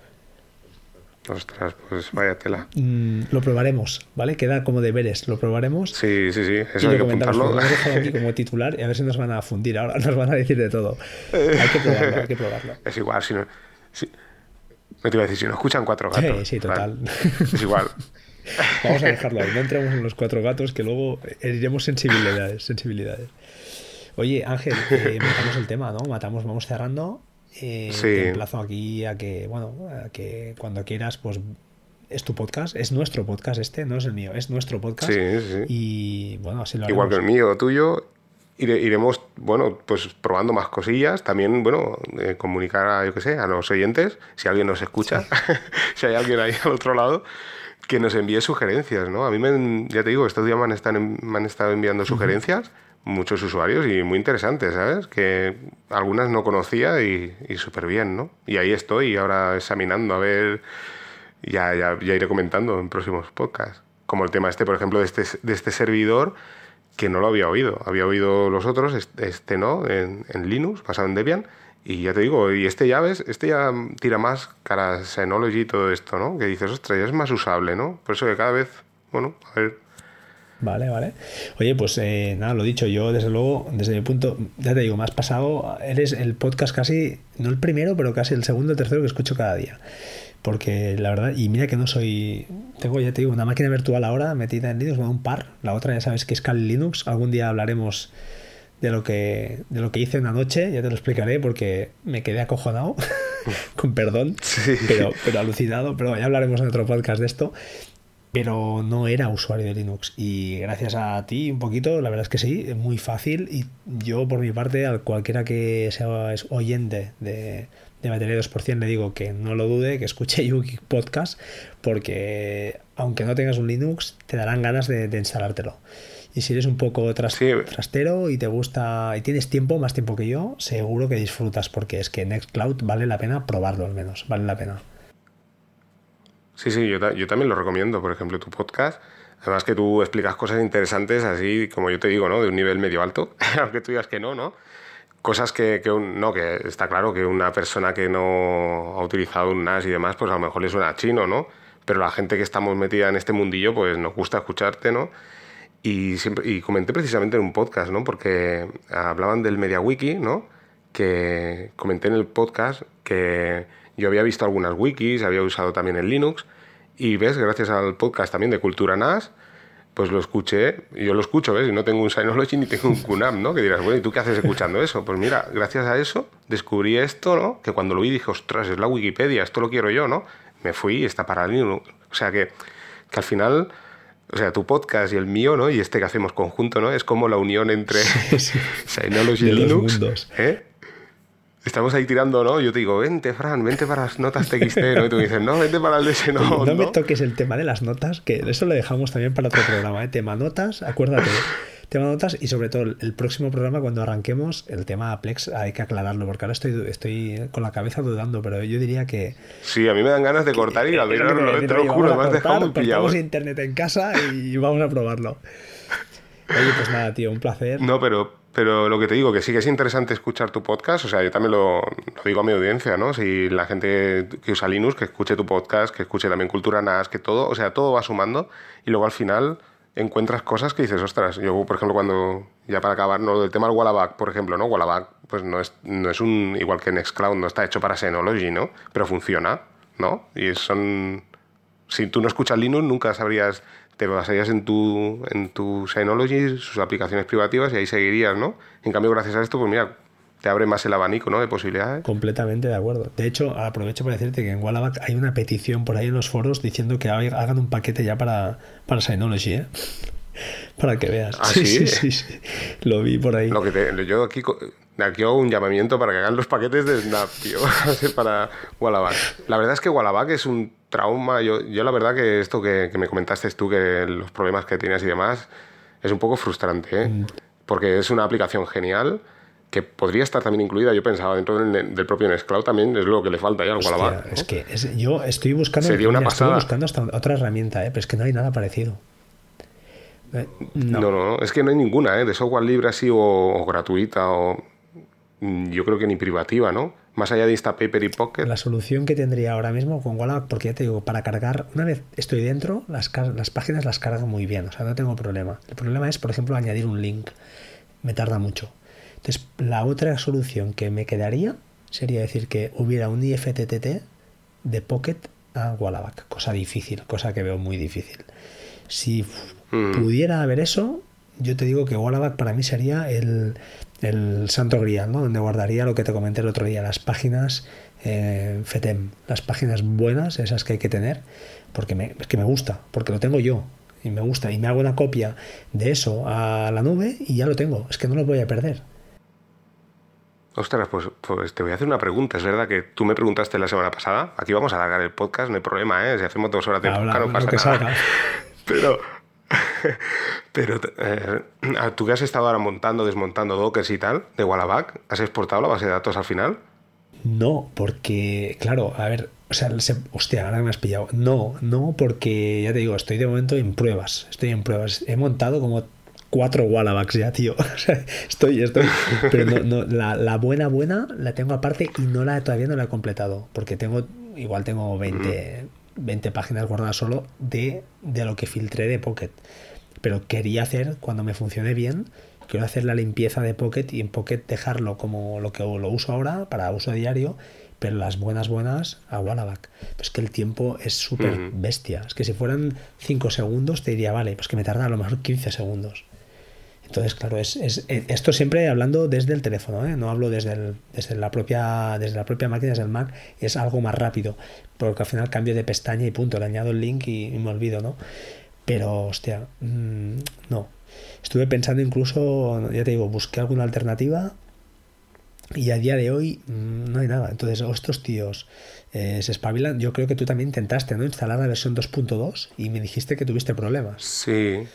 Ostras, pues vaya tela. Mm, lo probaremos, ¿vale? Queda como deberes, lo probaremos. Sí, sí, sí, eso hay que apuntarlo. Lo he dejado aquí como titular y a ver si nos van a fundir ahora, nos van a decir de todo. Hay que probarlo, hay que probarlo. Es igual, si no... Si, no te iba a decir, si no escuchan cuatro gatos. Sí, sí, total. Vale. Es igual. Vamos a dejarlo ahí, no entremos en los cuatro gatos que luego heriremos sensibilidades, sensibilidades. Oye, Ángel, eh, matamos el tema, ¿no? Matamos, vamos cerrando. Eh, sí. Te emplazo aquí a que, bueno, a que cuando quieras, pues es tu podcast, es nuestro podcast este, no es el mío, es nuestro podcast. Sí, sí. Y bueno, así lo haremos. Igual que el mío o tuyo, ire, iremos, bueno, pues probando más cosillas. También, bueno, eh, comunicar a, yo qué sé, a los oyentes, si alguien nos escucha, sí. Si hay alguien ahí al otro lado, que nos envíe sugerencias, ¿no? A mí, me, ya te digo, estos días me han estado, me han estado enviando sugerencias. Uh-huh. Muchos usuarios y muy interesantes, ¿sabes? Que algunas no conocía y, y súper bien, ¿no? Y ahí estoy ahora examinando, a ver, ya, ya, ya iré comentando en próximos podcasts. Como el tema este, por ejemplo, de este, de este servidor, que no lo había oído. Había oído los otros, este no, en, en Linux, basado en Debian, Y ya te digo, y este ya ves, este ya tira más cara a Synology y todo esto, ¿no? Que dices, ostras, ya es más usable, ¿no? Por eso que cada vez, bueno, a ver. Vale, vale. Oye, pues eh, nada, lo dicho, yo desde luego, desde mi punto, ya te digo, me has pasado, eres el podcast casi, no el primero, pero casi el segundo o tercero que escucho cada día. Porque la verdad, y mira que no soy, tengo, ya te digo, una máquina virtual ahora metida en Linux, bueno, un par, la otra ya sabes que es Kali Linux, algún día hablaremos de lo que de lo que hice una noche, ya te lo explicaré porque me quedé acojonado, con perdón, Sí. pero, pero alucinado, pero ya hablaremos en otro podcast de esto. Pero no era usuario de Linux y gracias a ti un poquito, la verdad es que sí, es muy fácil y yo por mi parte a cualquiera que sea es oyente de, de Batería dos por ciento le digo que no lo dude, que escuche YouGeek Podcast porque aunque no tengas un Linux te darán ganas de, de instalártelo. Y si eres un poco tras, Sí. trastero y te gusta y tienes tiempo, más tiempo que yo, seguro que disfrutas porque es que Nextcloud vale la pena probarlo al menos, vale la pena. Sí, sí, yo, ta- yo también lo recomiendo, por ejemplo, tu podcast. Además que tú explicas cosas interesantes así, como yo te digo, ¿no? De un nivel medio alto, aunque tú digas que no, ¿no? Cosas que, que un- no, que está claro que una persona que no ha utilizado un N A S y demás, pues a lo mejor le suena chino, ¿no? Pero la gente que estamos metida en este mundillo, pues nos gusta escucharte, ¿no? Y, siempre, y comenté precisamente en un podcast, ¿no? Porque hablaban del MediaWiki, ¿no? Que comenté en el podcast que yo había visto algunas wikis, había usado también en Linux, y ves, gracias al podcast también de Cultura N A S, pues lo escuché, y yo lo escucho, ¿ves? Y no tengo un Synology ni tengo un Q NAP, ¿no? Que dirás, bueno, ¿y tú qué haces escuchando eso? Pues mira, gracias a eso descubrí esto, ¿no? Que cuando lo vi dije, ostras, es la Wikipedia, esto lo quiero yo, ¿no? Me fui y está para Linux. O sea que, que al final... O sea, tu podcast y el mío, ¿no? Y este que hacemos conjunto, ¿no? Es como la unión entre Sí, sí. Synology De y los Linux. mundos. ¿Eh? Estamos ahí tirando, ¿no? Yo te digo, vente, Fran, vente para las notas T X T, ¿no? Y tú me dices, no, vente para el D S, no, Oye, no, no. me toques el tema de las notas, que eso lo dejamos también para otro programa, ¿eh? Tema notas, acuérdate. Tema notas y sobre todo el, el próximo programa cuando arranquemos el tema Plex hay que aclararlo porque ahora estoy, estoy con la cabeza dudando, pero yo diría que... Sí, a mí me dan ganas de cortar y que- abrirlo, que- te que- lo oye, juro, vamos me a has dejado cortar, muy pillado. cortamos ¿eh? internet en casa y vamos a probarlo. Oye, pues nada, tío, un placer. No, pero, pero lo que te digo, que sí que es interesante escuchar tu podcast, o sea, yo también lo, lo digo a mi audiencia, ¿no? Si la gente que usa Linux, que escuche tu podcast, que escuche también Cultura N A S, que todo, o sea, todo va sumando y luego al final encuentras cosas que dices, ostras, yo, por ejemplo, cuando, ya para acabar, ¿no? El tema del Wallaback, por ejemplo, ¿no? Wallaback, pues no es, no es un, igual que Nextcloud, no está hecho para Synology, ¿no? Pero funciona, ¿no? Y son... Si tú no escuchas Linux, nunca sabrías, te basarías en tu, en tu Synology, sus aplicaciones privativas y ahí seguirías, ¿no? En cambio, gracias a esto, pues mira, te abre más el abanico, ¿no? De posibilidades. Completamente de acuerdo. De hecho, aprovecho para decirte que en Wallaback hay una petición por ahí en los foros diciendo que hagan un paquete ya para, para Synology, ¿eh? Para que veas. ¿Ah, sí? sí, sí, sí. Lo vi por ahí. Lo que te, yo aquí, de aquí hago un llamamiento para que hagan los paquetes de Snap, tío, para Wallaback. La verdad es que Wallaback es un trauma. Yo, yo la verdad que esto que, que me comentaste tú, que los problemas que tenías y demás, es un poco frustrante, ¿eh? Mm. Porque es una aplicación genial que podría estar también incluida, yo pensaba, dentro del, del propio Nextcloud también, es lo que le falta ya al Hostia, Wallaback, ¿no? Es que es, yo estoy buscando, Sería una mira, pasada. Estoy buscando hasta otra herramienta, ¿eh? Pero es que no hay nada parecido. Eh, no. no, no, es que no hay ninguna, ¿eh? De software libre así o, o gratuita o yo creo que ni privativa, ¿no? Más allá de Instapaper y Pocket. La solución que tendría ahora mismo con Wallaback, porque ya te digo, para cargar, una vez estoy dentro, las, las páginas las cargo muy bien, o sea, no tengo problema. El problema es, por ejemplo, añadir un link. Me tarda mucho. Entonces, la otra solución que me quedaría sería decir que hubiera un I F T T T de Pocket a Wallaback, cosa difícil, cosa que veo muy difícil. Si mm. pudiera haber eso, yo te digo que Wallaback para mí sería el, el santo grial, ¿no? Donde guardaría lo que te comenté el otro día, las páginas eh, F E T E M, las páginas buenas, esas que hay que tener, porque me, es que me gusta, porque lo tengo yo y me gusta, y me hago una copia de eso a la nube y ya lo tengo, es que no lo voy a perder. Ostras, pues, pues te voy a hacer una pregunta. Es verdad que tú me preguntaste la semana pasada. Aquí vamos a alargar el podcast, no hay problema, ¿eh? Si hacemos dos horas de Habla, podcast no pasa que nada. salga. Pero, pero eh, tú que has estado ahora montando, desmontando dockers y tal, de Wallaback, ¿has exportado la base de datos al final? No, porque, claro, a ver, o sea, se, hostia, ahora me has pillado. No, no, porque ya te digo, estoy de momento en pruebas. Estoy en pruebas. He montado como cuatro Wallabacs ya, tío. O sea, estoy, estoy. Pero no, no, la, la buena, buena la tengo aparte y no la todavía no la he completado. Porque tengo, igual tengo veinte, veinte páginas guardadas solo de, de lo que filtré de Pocket. Pero quería hacer, cuando me funcione bien, quiero hacer la limpieza de Pocket y en Pocket dejarlo como lo que lo uso ahora para uso diario, pero las buenas buenas a Wallaback. Pues que el tiempo es súper uh-huh. bestia. Es que si fueran cinco segundos te diría, vale, pues que me tarda a lo mejor quince segundos. Entonces, claro, es, es esto siempre hablando desde el teléfono, ¿eh? No hablo desde, el, desde, la propia, desde la propia máquina, desde el Mac, es algo más rápido, porque al final cambio de pestaña y punto, le añado el link y, y me olvido, ¿no? Pero, hostia, mmm, no. Estuve pensando incluso, ya te digo, busqué alguna alternativa y a día de hoy mmm, no hay nada. Entonces, estos tíos eh, se espabilan. Yo creo que tú también intentaste, ¿no?, instalar la versión dos punto dos y me dijiste que tuviste problemas. Sí.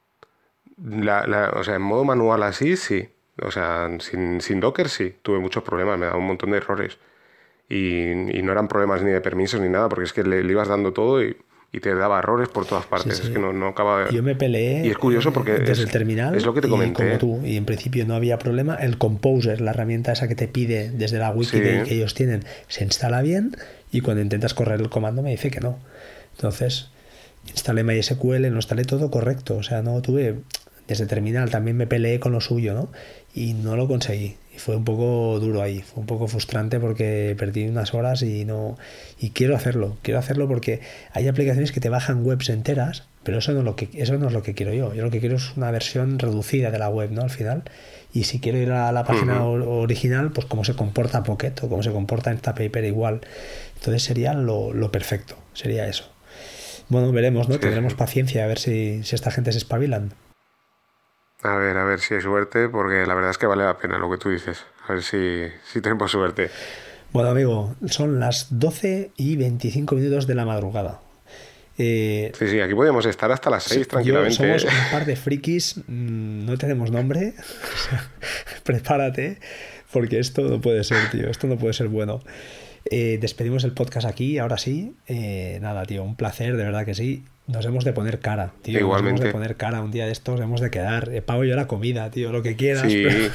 La, la, o sea, en modo manual así, sí. O sea, sin, sin Docker sí. Tuve muchos problemas, me daba un montón de errores. Y, y no eran problemas ni de permisos ni nada, porque es que le, le ibas dando todo y... y te daba errores por todas partes. Sí, sí. Es que no, no acaba de... Yo me peleé y es curioso porque desde es, el terminal es lo que te comenté. Y como tú, y en principio no había problema. El Composer, la herramienta esa que te pide desde la wiki sí. de, que ellos tienen, se instala bien y cuando intentas correr el comando me dice que no. Entonces instalé MySQL, no instalé todo correcto. O sea, no tuve... Desde terminal también me peleé con lo suyo, ¿no? Y no lo conseguí. Y fue un poco duro ahí, fue un poco frustrante porque perdí unas horas y no... Y quiero hacerlo, quiero hacerlo porque hay aplicaciones que te bajan webs enteras, pero eso no es lo que, eso no es lo que quiero yo. Yo lo que quiero es una versión reducida de la web, ¿no? Al final. Y si quiero ir a la página uh-huh. original, pues cómo se comporta Pocket o cómo se comporta Instapaper igual. Entonces sería lo, lo perfecto, sería eso. Bueno, veremos, ¿no? Sí. Tendremos paciencia a ver si, si esta gente se espabilan. A ver, a ver si hay suerte, porque la verdad es que vale la pena lo que tú dices. A ver si, si tenemos suerte. Bueno, amigo, son las doce y veinticinco minutos de la madrugada. Eh, sí, sí, aquí podemos estar hasta las seis tranquilamente. Somos un par de frikis, no tenemos nombre. O sea, prepárate, porque esto no puede ser, tío. Esto no puede ser bueno. Eh, despedimos el podcast aquí, ahora sí. Eh, nada, tío, un placer, de verdad que sí. Nos hemos de poner cara, tío. Igualmente. Nos hemos de poner cara un día de estos, hemos de quedar. Eh, pago yo la comida, tío, lo que quieras. Sí. Pero...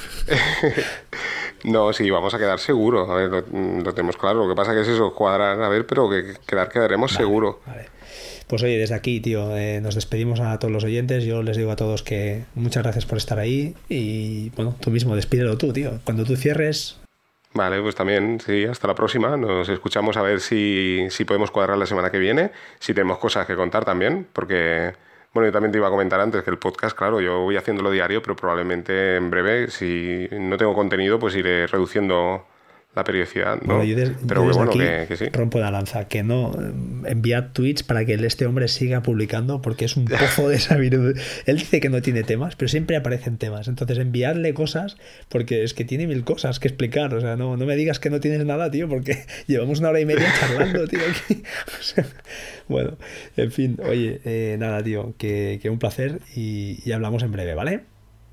no, sí, vamos a quedar seguro. A ver, lo, lo tenemos claro. Lo que pasa que es eso, cuadrar, a ver, pero que quedar quedaremos vale, seguro. Vale. Pues oye, desde aquí, tío, eh, nos despedimos a todos los oyentes. Yo les digo a todos que muchas gracias por estar ahí. Y bueno, tú mismo, despídelo tú, tío. Cuando tú cierres... Vale, pues también, sí, hasta la próxima. Nos escuchamos a ver si, si podemos cuadrar la semana que viene, si tenemos cosas que contar también, porque, bueno, yo también te iba a comentar antes que el podcast, claro, yo voy haciéndolo diario, pero probablemente en breve, si no tengo contenido, pues iré reduciendo la periodicidad, ¿no? Bueno, yo des, pero yo que, bueno, aquí que, que sí. rompo la lanza, que no enviad tweets para que este hombre siga publicando, porque es un pozo de sabiduría. Él dice que no tiene temas, pero siempre aparecen temas. Entonces enviadle cosas, porque es que tiene mil cosas que explicar. O sea, no, no me digas que no tienes nada, tío, porque llevamos una hora y media charlando, tío, aquí. O sea, bueno, en fin, oye, eh, nada, tío, que, que un placer y, y hablamos en breve, ¿vale?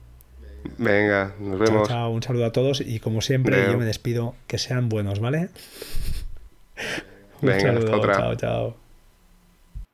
Venga, nos vemos. Chao, chao, un saludo a todos y como siempre Veo. yo me despido, que sean buenos, ¿vale? Venga, un saludo, hasta otra. Chao, chao.